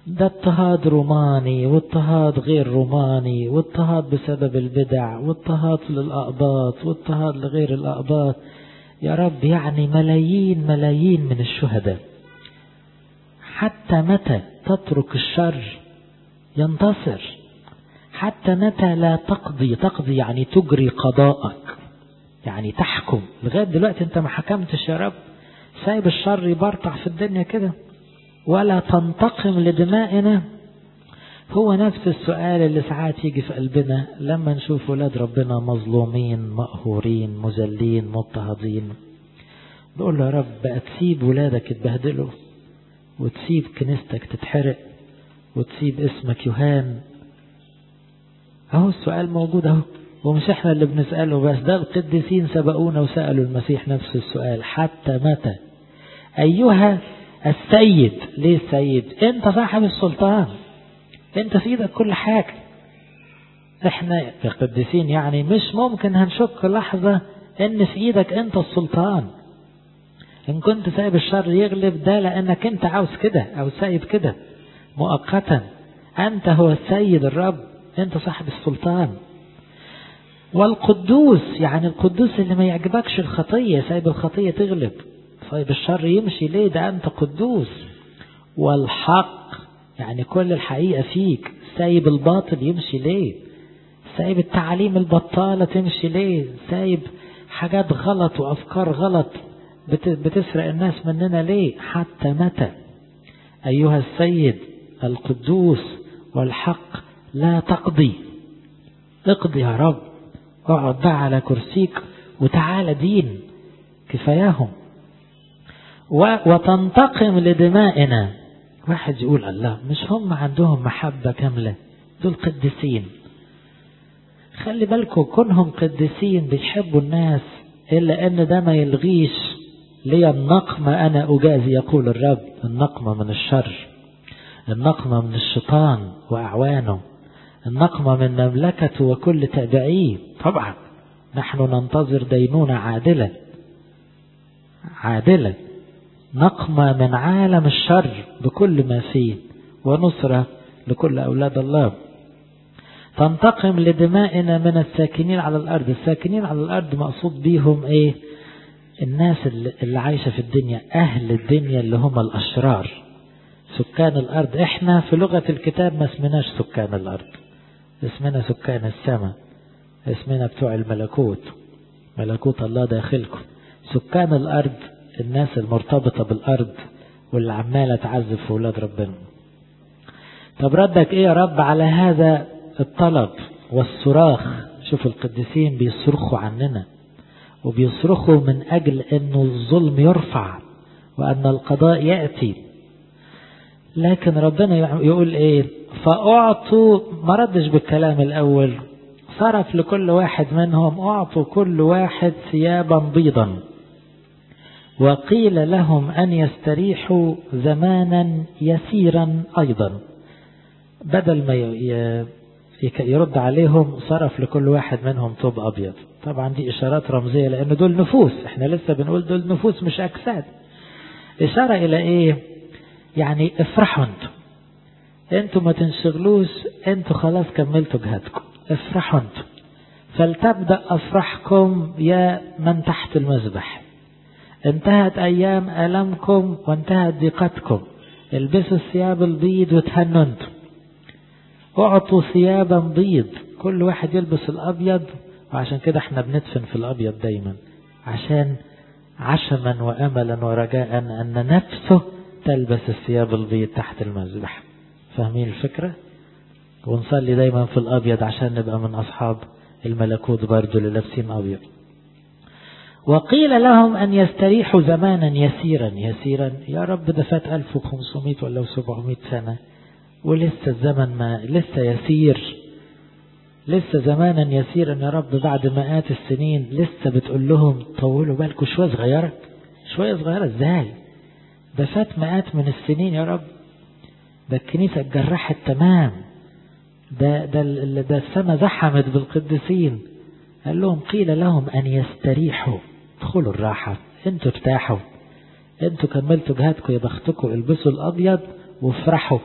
ده اضطهاد روماني واضطهاد غير روماني واضطهاد بسبب البدع واضطهاد للأقباط واضطهاد لغير الأقباط. يا رب يعني ملايين ملايين من الشهداء، حتى متى تترك الشر ينتصر؟ حتى متى لا تقضي؟ تقضي يعني تجري قضاءك، يعني تحكم. لغاية دلوقتي انت ما حكمتش يا رب، سايب الشر يبرطع في الدنيا كده. ولا تنتقم لدمائنا. هو نفس السؤال اللي ساعات يجي في قلبنا لما نشوف ولاد ربنا مظلومين مقهورين مذلين مضطهدين. بقول له يا رب بقى تسيب ولادك يتبهدلوا وتسيب كنيستك تتحرق وتسيب اسمك يهان؟ اهو السؤال موجود اهو، ومش احنا اللي بنسأله بس، ده القديسين سبقونا وسألوا المسيح نفس السؤال. حتى متى أيها السيد؟ ليه السيد؟ انت صاحب السلطان، انت في ايدك كل حاجة. احنا كقديسين يعني مش ممكن هنشك لحظة ان في ايدك انت السلطان. ان كنت سايب الشر يغلب ده لانك انت عاوز كده او سايب كده مؤقتا. انت هو السيد الرب، انت صاحب السلطان. والقدوس يعني القدوس اللي ما يعجبكش الخطية، سايب الخطية تغلب، سايب الشر يمشي ليه؟ ده انت قدوس. والحق يعني كل الحقيقة فيك، سايب الباطل يمشي ليه؟ سايب التعاليم البطالة تمشي ليه؟ سايب حاجات غلط وأفكار غلط بتسرق الناس مننا ليه؟ حتى متى أيها السيد القدوس والحق لا تقضي؟ اقضي يا رب، اقعد بقى على كرسيك وتعالى دين كفاياهم. وتنتقم لدمائنا. واحد يقول الله مش هم عندهم محبة كاملة؟ دول قديسين. خلي بالكم كونهم قديسين بيحبوا الناس، إلا أن ده ما يلغيش لي النقمة أنا أجازي يقول الرب. النقمة من الشر، النقمة من الشيطان وأعوانه، النقمة من مملكته وكل تابعيه. طبعا نحن ننتظر دينونة عادلة عادلة، نقمة من عالم الشر بكل ما فيه ونصرة لكل أولاد الله. تنتقم لدمائنا من الساكنين على الأرض. الساكنين على الأرض مقصود بيهم إيه؟ الناس اللي عايشة في الدنيا، أهل الدنيا اللي هم الأشرار، سكان الأرض. إحنا في لغة الكتاب ما اسمناش سكان الأرض، اسمنا سكان السماء، اسمنا بتوع الملكوت، ملكوت الله داخلكم. سكان الأرض الناس المرتبطة بالأرض واللي عمالة تعذب في ولاد ربنا. طب ردك إيه يا رب على هذا الطلب والصراخ؟ شوف القديسين بيصرخوا عننا وبيصرخوا من أجل أنه الظلم يرفع وأن القضاء يأتي. لكن ربنا يقول إيه؟ فأعطوا، ما ردش بالكلام الأول، صرف لكل واحد منهم أعطوا كل واحد ثيابا بيضا، وقيل لهم أن يستريحوا زمانا يسيرا أيضا. بدل ما يرد عليهم صرف لكل واحد منهم ثوب أبيض. طبعا دي إشارات رمزية لأن دول نفوس، احنا لسه بنقول دول نفوس مش أجساد. إشارة إلى إيه؟ يعني افرحوا انتوا، انتوا ما تنشغلوش، انتوا خلاص كملتوا جهادكم، افرحوا انتوا. فلتبدأ أفرحكم يا من تحت المذبح، انتهت أيام ألمكم وانتهت ضيقتكم، البسوا الثياب البيض وتهنوا انتوا. اعطوا ثيابا بيض، كل واحد يلبس الأبيض. وعشان كده احنا بندفن في الأبيض دايما، عشان عشما وأملا ورجاء أن نفسه تلبس الثياب البيض تحت المذبح. فاهمين الفكرة؟ ونصلي دايما في الأبيض عشان نبقى من أصحاب الملكوت برضو اللي لابسين أبيض. وقيل لهم أن يستريحوا زمانا يسيرا. يسيرا يا رب ده فات ألف وخمسمائة ولا سبعمائة سنة ولسه الزمن ما لسه يسير، لسه زمانا يسيرا يا رب بعد مئات السنين. لسه بتقول لهم طولوا بالكم شوية صغيرة، شوية صغيرة ازاي؟ ده فات مئات من السنين يا رب، ده الكنيسة اتجرحت تمام، ده ده ده السماء زحمت بالقديسين. قال لهم قيل لهم أن يستريحوا، ادخلوا الراحة، انتوا ارتاحوا، انتوا كملتوا جهادكم، يا بختكم، البسوا الأبيض وافرحوا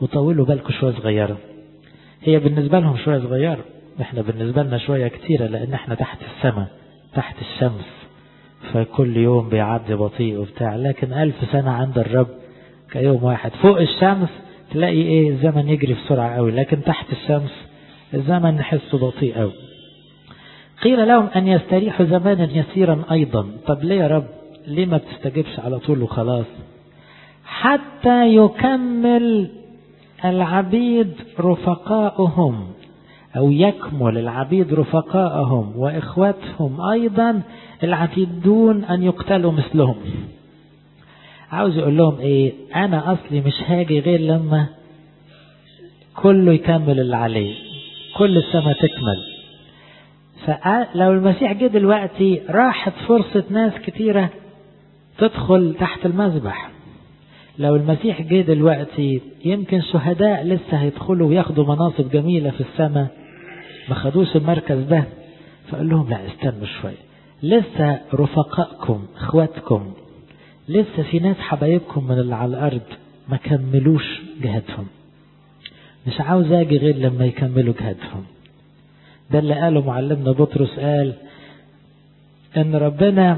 وطولوا بالكم شوية صغيرة. هي بالنسبة لهم شوية صغيرة، احنا بالنسبة لنا شوية كتيرة، لان احنا تحت السماء تحت الشمس، فكل يوم بيعدي بطيء وبتاع. لكن ألف سنة عند الرب كيوم واحد. فوق الشمس تلاقي ايه الزمن يجري بسرعة قوي، لكن تحت الشمس الزمن نحسه بطيء قوي. قيل لهم أن يستريحوا زمانا يسيرا أيضا. طب ليه يا رب؟ ليه ما بتستجبش على طول وخلاص؟ حتى يكمل العبيد رفقاؤهم، أو يكمل العبيد رفقاءهم وإخواتهم أيضا العتيدون أن يقتلوا مثلهم. عاوز يقول لهم إيه؟ أنا أصلي مش هاجي غير لما كله يكمل اللي عليه، كل السماء تكمل. فلو المسيح جه دلوقتي راحت فرصة ناس كتيرة تدخل تحت المذبح. لو المسيح جه دلوقتي يمكن شهداء لسه هيدخلوا وياخدوا مناصب جميلة في السماء ما خدوش المركز ده. فقال لهم لا استنوا شوية، لسه رفقائكم اخواتكم، لسه في ناس حبايبكم من اللي على الارض ما كملوش جهادهم. مش عاوز اجي غير لما يكملوا جهادهم. ده اللي قاله معلمنا بطرس، قال ان ربنا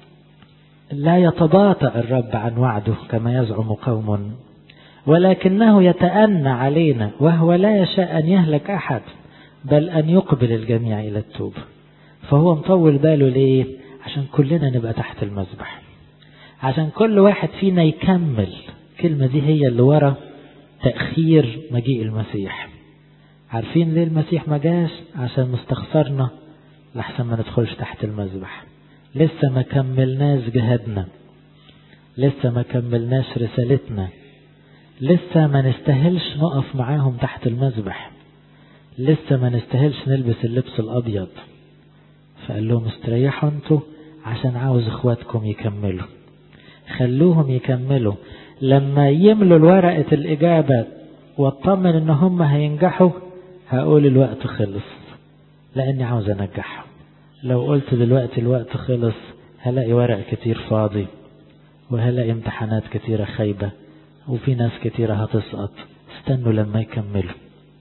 لا يتباطأ الرب عن وعده كما يزعم قوم، ولكنه يتأنى علينا وهو لا يشاء أن يهلك أحد بل أن يقبل الجميع إلى التوبة. فهو مطول باله ليه؟ عشان كلنا نبقى تحت المذبح، عشان كل واحد فينا يكمل. كلمة دي هي اللي ورا تأخير مجيء المسيح. عارفين ليه المسيح ما جاش؟ عشان مستخسرنا لحسن ما ندخلش تحت المذبح. لسه ما كملناش جهادنا، لسه ما كملناش رسالتنا، لسه ما نستاهلش نقف معاهم تحت المذبح، لسه ما نستاهلش نلبس اللبس الأبيض. فقال لهم استريحوا انتوا عشان عاوز اخواتكم يكملوا، خلوهم يكملوا. لما يملوا الورقة الإجابة واطمن ان هم هينجحوا هقول الوقت خلص، لاني عاوز انجحهم. لو قلت دلوقتي الوقت خلص هلاقي ورق كتير فاضي، وهلاقي امتحانات كتيرة خايبة، وفي ناس كتيرة هتسقط. استنوا لما يكملوا.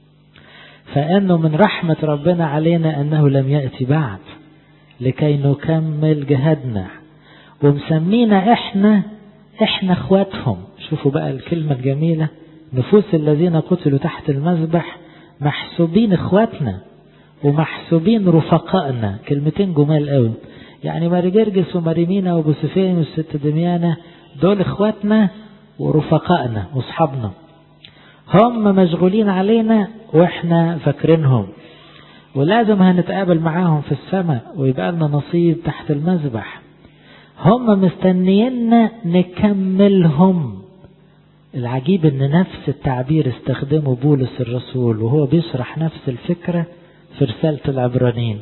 فأنه من رحمة ربنا علينا أنه لم يأتي بعد لكي نكمل جهادنا، ومسمينا إحنا إحنا اخواتهم. شوفوا بقى الكلمة الجميلة، نفوس الذين قتلوا تحت المذبح محسوبين اخواتنا ومحسوبين رفقائنا. كلمتين جمال قوي. يعني ماري جرجس وماري مينا وبوسفين والست دميانة دول اخواتنا ورفقائنا واصحابنا، هم مشغولين علينا واحنا فاكرينهم، ولازم هنتقابل معاهم في السماء ويبقى لنا نصيب تحت المذبح. هم مستنييننا نكملهم. العجيب ان نفس التعبير استخدمه بولس الرسول وهو بيشرح نفس الفكرة في رسالة العبرانيين،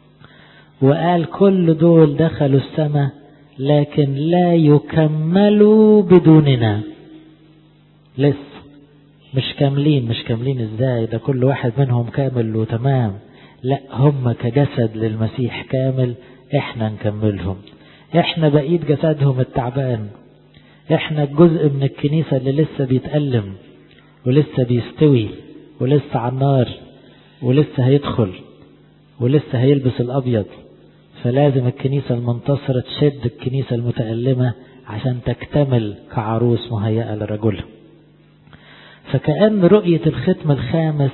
وقال كل دول دخلوا السماء لكن لا يكملوا بدوننا. لسه مش كاملين. مش كاملين ازاي؟ ده كل واحد منهم كامل وتمام. لا، هم كجسد للمسيح كامل، احنا نكملهم. احنا بقيت جسدهم التعبان، احنا الجزء من الكنيسة اللي لسه بيتألم ولسه بيستوي ولسه على النار ولسه هيدخل ولسه هيلبس الأبيض. فلازم الكنيسة المنتصرة تشد الكنيسة المتألمة عشان تكتمل كعروس مهيئة لرجلها. فكأن رؤية الختم الخامس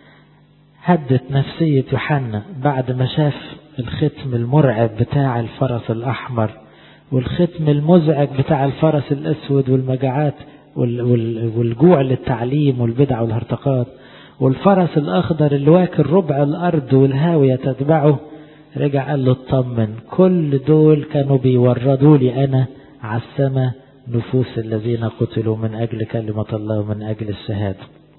هدت نفسية يوحنا بعد ما شاف الختم المرعب بتاع الفرس الأحمر والختم المزعج بتاع الفرس الأسود والمجاعات والجوع للتعليم والبدع والهرطقات، والفرس الأخضر اللي واكل ربع الأرض والهاوية تتبعه. رجع قال له اطمن، كل دول كانوا بيوردوا لي أنا على السماء نفوس الذين قتلوا من أجل كلمة الله ومن أجل الشهادة.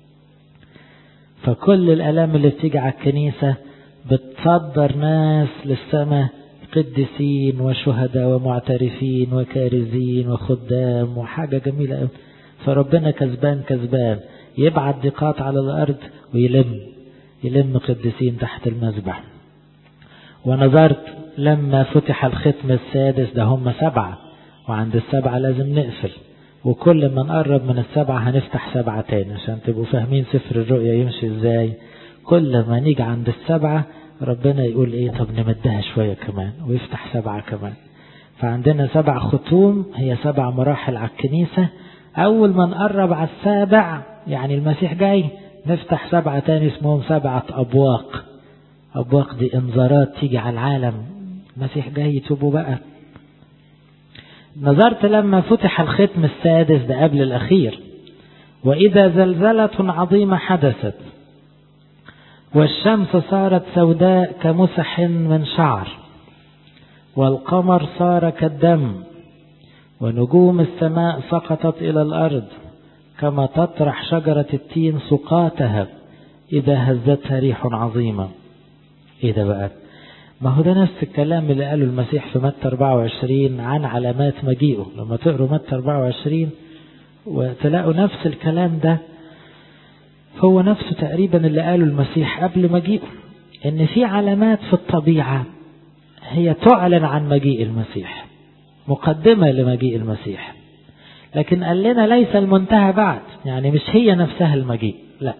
فكل الألام اللي بتيجي على الكنيسة بتصدر ناس للسماء، قديسين وشهداء ومعترفين وكارزين وخدام، وحاجة جميلة. فربنا كسبان كسبان، يبعت ضيقات على الأرض ويلم يلم قديسين تحت المذبح. ونظرت لما فتح الختم السادس، ده هم سبعة وعند السبعة لازم نقفل، وكل ما نقرب من السبعة هنفتح سبعة تاني عشان تبقوا فاهمين سفر الرؤيا يمشي ازاي. كل ما نيجي عند السبعة ربنا يقول ايه طب نمدها شوية كمان ويفتح سبعة كمان. فعندنا سبع ختوم هي سبع مراحل على الكنيسة. اول ما نقرب على السابع يعني المسيح جاي نفتح سبعة تاني اسمهم سبعة ابواق. ابواق دي انذارات تيجي على العالم المسيح جاي توبوا بقى. نظرت لما فتح الختم السادس ده قبل الأخير وإذا زلزلة عظيمة حدثت والشمس صارت سوداء كمسح من شعر والقمر صار كالدم ونجوم السماء سقطت إلى الأرض كما تطرح شجرة التين سقاتها إذا هزتها ريح عظيمة. إيه ده بقى؟ ما هو ده نفس الكلام اللي قاله المسيح في متى أربعة وعشرين عن علامات مجيئه. لما تقروا متى أربعة وعشرين وتلاقوا نفس الكلام ده هو نفسه تقريبا اللي قاله المسيح قبل مجيئه، ان في علامات في الطبيعة هي تعلن عن مجيء المسيح، مقدمة لمجيء المسيح. لكن قال لنا ليس المنتهى بعد، يعني مش هي نفسها المجيء، لا،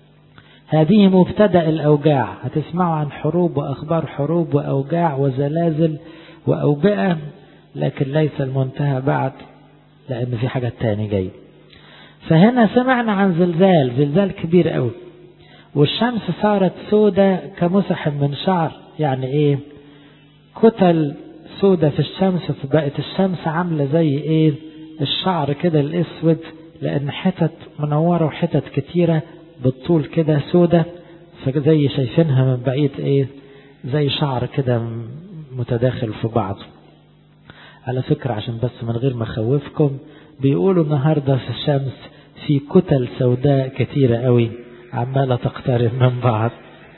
هذه مبتدأ الأوجاع. هتسمعوا عن حروب وأخبار حروب وأوجاع وزلازل وأوبئة، لكن ليس المنتهى بعد، لأن في حاجة تاني جاي. فهنا سمعنا عن زلزال زلزال كبير قوي، والشمس صارت سودة كمسح من شعر. يعني ايه؟ كتل سودة في الشمس، فبقت الشمس عاملة زي ايه؟ الشعر كده الاسود، لان حتت منورة وحتت كتيرة بالطول كده سودة، فزي شايفينها من بعيد ايه؟ زي شعر كده متداخل في بعض. على فكرة عشان بس من غير ما اخوفكم، بيقولوا النهاردة في الشمس في كتل سوداء كتيرة قوي عمالة تقترب من بعض،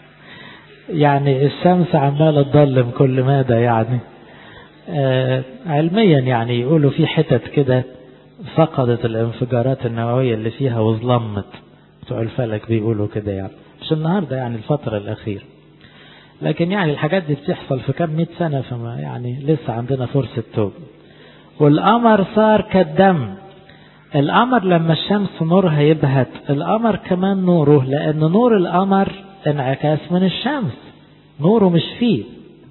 يعني الشمس عمالة تضلم كل مدى. يعني آه علميا يعني يقولوا في حتت كده فقدت الانفجارات النووية اللي فيها وظلمت، بتوع الفلك بيقولوا كده، يعني مش النهاردة، يعني الفترة الأخيرة. لكن يعني الحاجات دي بتحصل في كم مئة سنة، فما يعني لسه عندنا فرصة توب. والقمر صار كالدم. القمر لما الشمس نورها يبهت، القمر كمان نوره، لأن نور القمر انعكاس من الشمس، نوره مش فيه،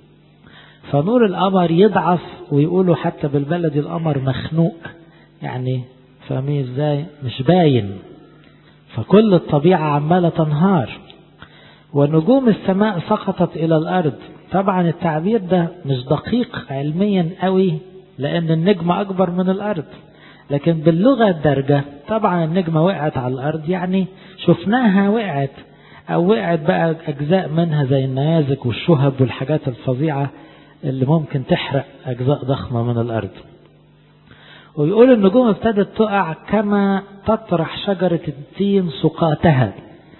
فنور القمر يضعف، ويقولوا حتى بالبلدي القمر مخنوق، يعني فاهمين ازاي؟ مش باين، فكل الطبيعة عمالة تنهار. ونجوم السماء سقطت إلى الأرض. طبعا التعبير ده مش دقيق علميا قوي، لأن النجمة أكبر من الأرض، لكن باللغة الدارجة طبعا النجمة وقعت على الأرض، يعني شفناها وقعت، أو وقعت بقى أجزاء منها زي النيازك والشهب والحاجات الفظيعة اللي ممكن تحرق أجزاء ضخمة من الأرض. ويقول النجوم ابتدت تقع كما تطرح شجرة التين سقاتها.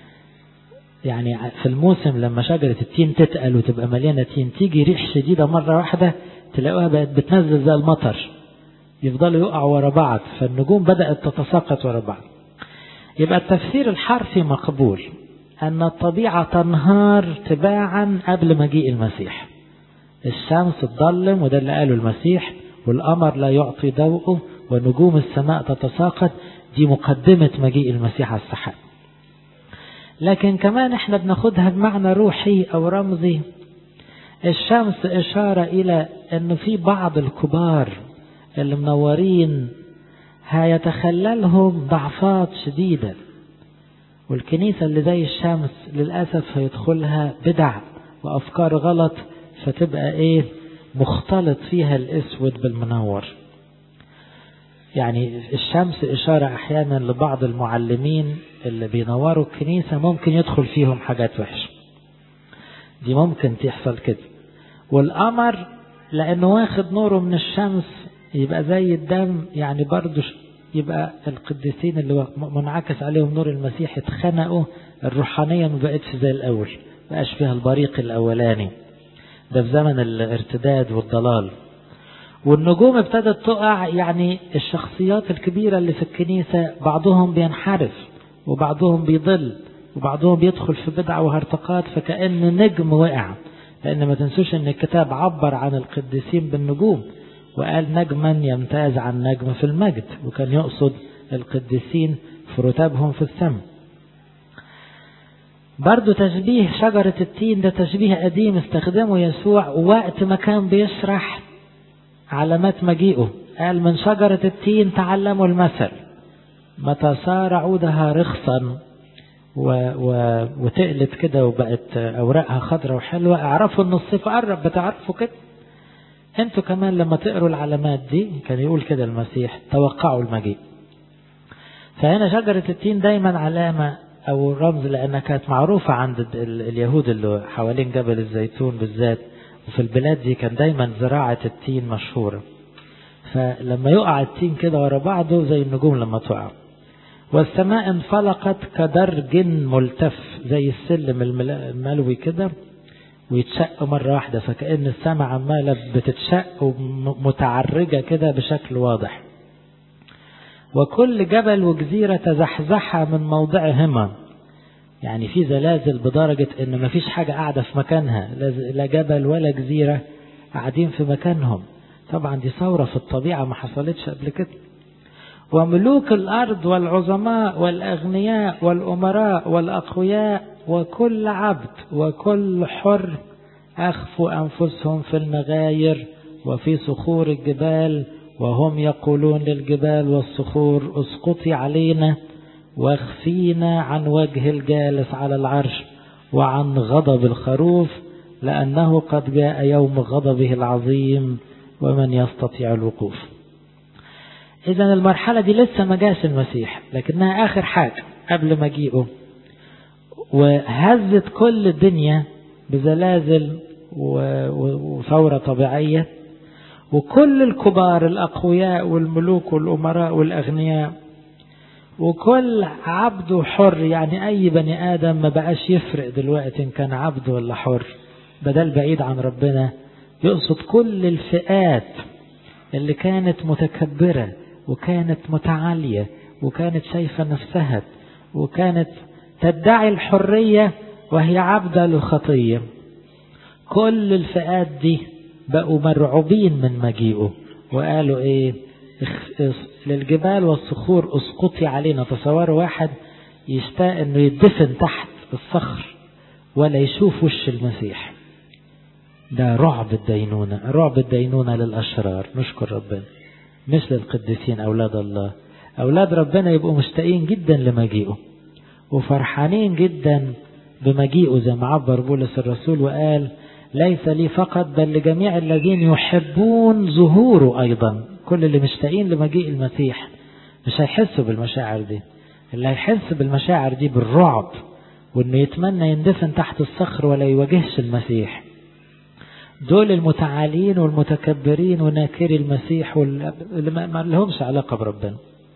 يعني في الموسم لما شجرة التين تتقل وتبقى مليانة تين، تيجي ريح شديدة مرة واحدة تلاقوها بقت بتنزل زي المطر، يفضلوا يقعوا ورا بعض، فالنجوم بدأت تتساقط ورا بعض. يبقى التفسير الحرفي مقبول، أن الطبيعة تنهار تباعا قبل مجيء المسيح. الشمس تظلم، وده اللي قاله المسيح، والقمر لا يعطي ضوءه، ونجوم السماء تتساقط. دي مقدمة مجيء المسيح على السحاب. لكن كمان احنا بناخدها بمعنى روحي أو رمزي. الشمس إشارة إلى أنه في بعض الكبار اللي منورين هيتخللهم ضعفات شديدة، والكنيسة اللي زي الشمس للأسف هيدخلها بدع وأفكار غلط، فتبقى إيه؟ مختلط فيها الأسود بالمنور. يعني الشمس إشارة أحيانا لبعض المعلمين اللي بينوروا الكنيسة ممكن يدخل فيهم حاجات وحشة، دي ممكن تحصل كده. والقمر لأنه واخد نوره من الشمس يبقى زي الدم، يعني برضو يبقى القديسين اللي منعكس عليهم نور المسيح اتخنقوا، الروحانية ما بقتش زي الأول، بقاش فيها البريق الأولاني، ده في زمن الارتداد والضلال. والنجوم ابتدت تقع، يعني الشخصيات الكبيرة اللي في الكنيسة بعضهم بينحرف وبعضهم بيضل وبعضهم بيدخل في بدع وهرطقات، فكأن نجم وقع. لأن ما تنسوش أن الكتاب عبر عن القديسين بالنجوم، وقال نجما يمتاز عن نجم في المجد، وكان يقصد القديسين في رتبهم في السماء. برضو تشبيه شجرة التين ده تشبيه قديم استخدمه يسوع وقت ما كان بيشرح علامات مجيئه. قال من شجرة التين تعلموا المثل، متى صار عودها رخصا و... و... وتقلت كده وبقت أوراقها خضرة وحلوة، اعرفوا ان الصيف قرب. بتعرفوا كده انتوا كمان لما تقروا العلامات دي، كان يقول كده المسيح توقعوا المجيء. فهنا شجرة التين دايما علامة أو رمز، لأنها كانت معروفة عند اليهود اللي حوالين جبل الزيتون بالذات، وفي البلاد دي كان دايما زراعة التين مشهورة. فلما يقع التين كده ورا بعضه زي النجوم لما تقع. والسماء انفلقت كدرج ملتف، زي السلم الملوي كده ويتشق مرة واحدة، فكأن السماء عمالة بتتشق ومتعرجة كده بشكل واضح. وكل جبل وجزيرة تزحزح من موضعهما، يعني في زلازل بدرجة ان مفيش حاجة قاعدة في مكانها، لا جبل ولا جزيرة قاعدين في مكانهم. طبعا دي ثورة في الطبيعة ما حصلتش قبل كده. وملوك الأرض والعظماء والأغنياء والأمراء والأقوياء وكل عبد وكل حر أخفوا أنفسهم في المغاير وفي صخور الجبال، وهم يقولون للجبال والصخور اسقطي علينا واخفينا عن وجه الجالس على العرش وعن غضب الخروف، لأنه قد جاء يوم غضبه العظيم ومن يستطيع الوقوف. إذن المرحلة دي لسه ما جاش المسيح، لكنها آخر حاجة قبل مجيئه، وهزت كل الدنيا بزلازل وثورة طبيعية. وكل الكبار الأقوياء والملوك والأمراء والأغنياء وكل عبد حر، يعني أي بني آدم ما بقاش يفرق دلوقتي إن كان عبد ولا حر، بدل بعيد عن ربنا. يقصد كل الفئات اللي كانت متكبرة وكانت متعالية وكانت شايفة نفسها وكانت تدعي الحرية وهي عبدة للخطية. كل الفئات دي بقوا مرعوبين من مجيئه، وقالوا ايه للجبال والصخور اسقطي علينا. تصوروا واحد يشتاق انه يدفن تحت الصخر ولا يشوف وش المسيح. ده رعب الدينونة، رعب الدينونة للأشرار. نشكر ربنا مش للقديسين أولاد الله. أولاد ربنا يبقوا مشتاقين جدا لمجيئه وفرحانين جدا بمجيئه، زي ما عبر بولس الرسول وقال ليس لي فقط بل لجميع الذين يحبون ظهوره أيضا. كل اللي مشتاقين لمجيء المسيح مش هيحسوا بالمشاعر دي، اللي هيحس بالمشاعر دي بالرعب وانه يتمنى يندفن تحت الصخر ولا يواجهش المسيح. دول المتعالين والمتكبرين وناكري المسيح واللي ما لهمش علاقة بربنا.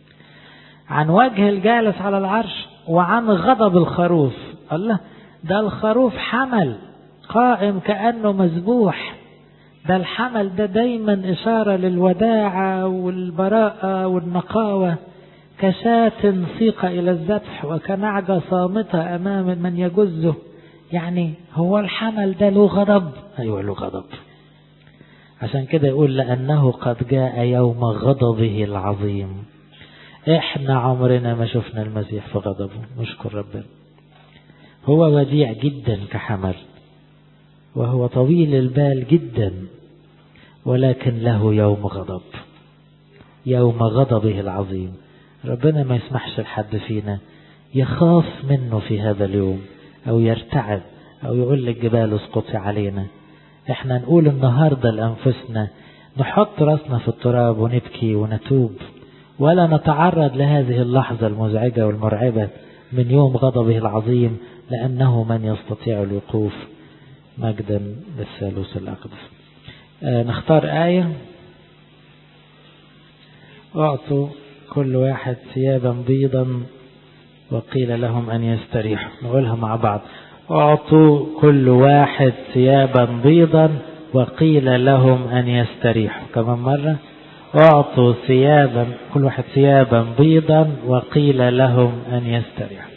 عن وجه الجالس على العرش وعن غضب الخروف. الله، ده الخروف حمل قائم كأنه مذبوح. ده الحمل ده دايما إشارة للوداعة والبراءة والنقاوة، كشاة سيق إلى الذبح وكنعجة صامتة أمام من يجزه. يعني هو الحمل ده له غضب؟ أيوة له غضب. عشان كده يقول لأنه قد جاء يوم غضبه العظيم. إحنا عمرنا ما شفنا المسيح في غضبه، نشكر ربنا. هو وديع جدا كحمل، وهو طويل البال جدا، ولكن له يوم غضب، يوم غضبه العظيم. ربنا ما يسمحش لحد فينا يخاف منه في هذا اليوم أو يرتعب أو يقول للجبال اسقطي علينا. احنا نقول النهاردة لأنفسنا نحط رأسنا في التراب ونبكي ونتوب، ولا نتعرض لهذه اللحظة المزعجة والمرعبة من يوم غضبه العظيم، لأنه من يستطيع الوقوف. مجدا للثالوث الأقدس. آه نختار آية. أعطوا كل واحد ثيابا بيضا وقيل لهم أن يستريحوا. نقولها مع بعض. أعطوا كل واحد ثيابا بيضا وقيل لهم أن يستريحوا. كمان مرة. أعطوا ثيابا كل واحد ثيابا بيضا وقيل لهم أن يستريحوا.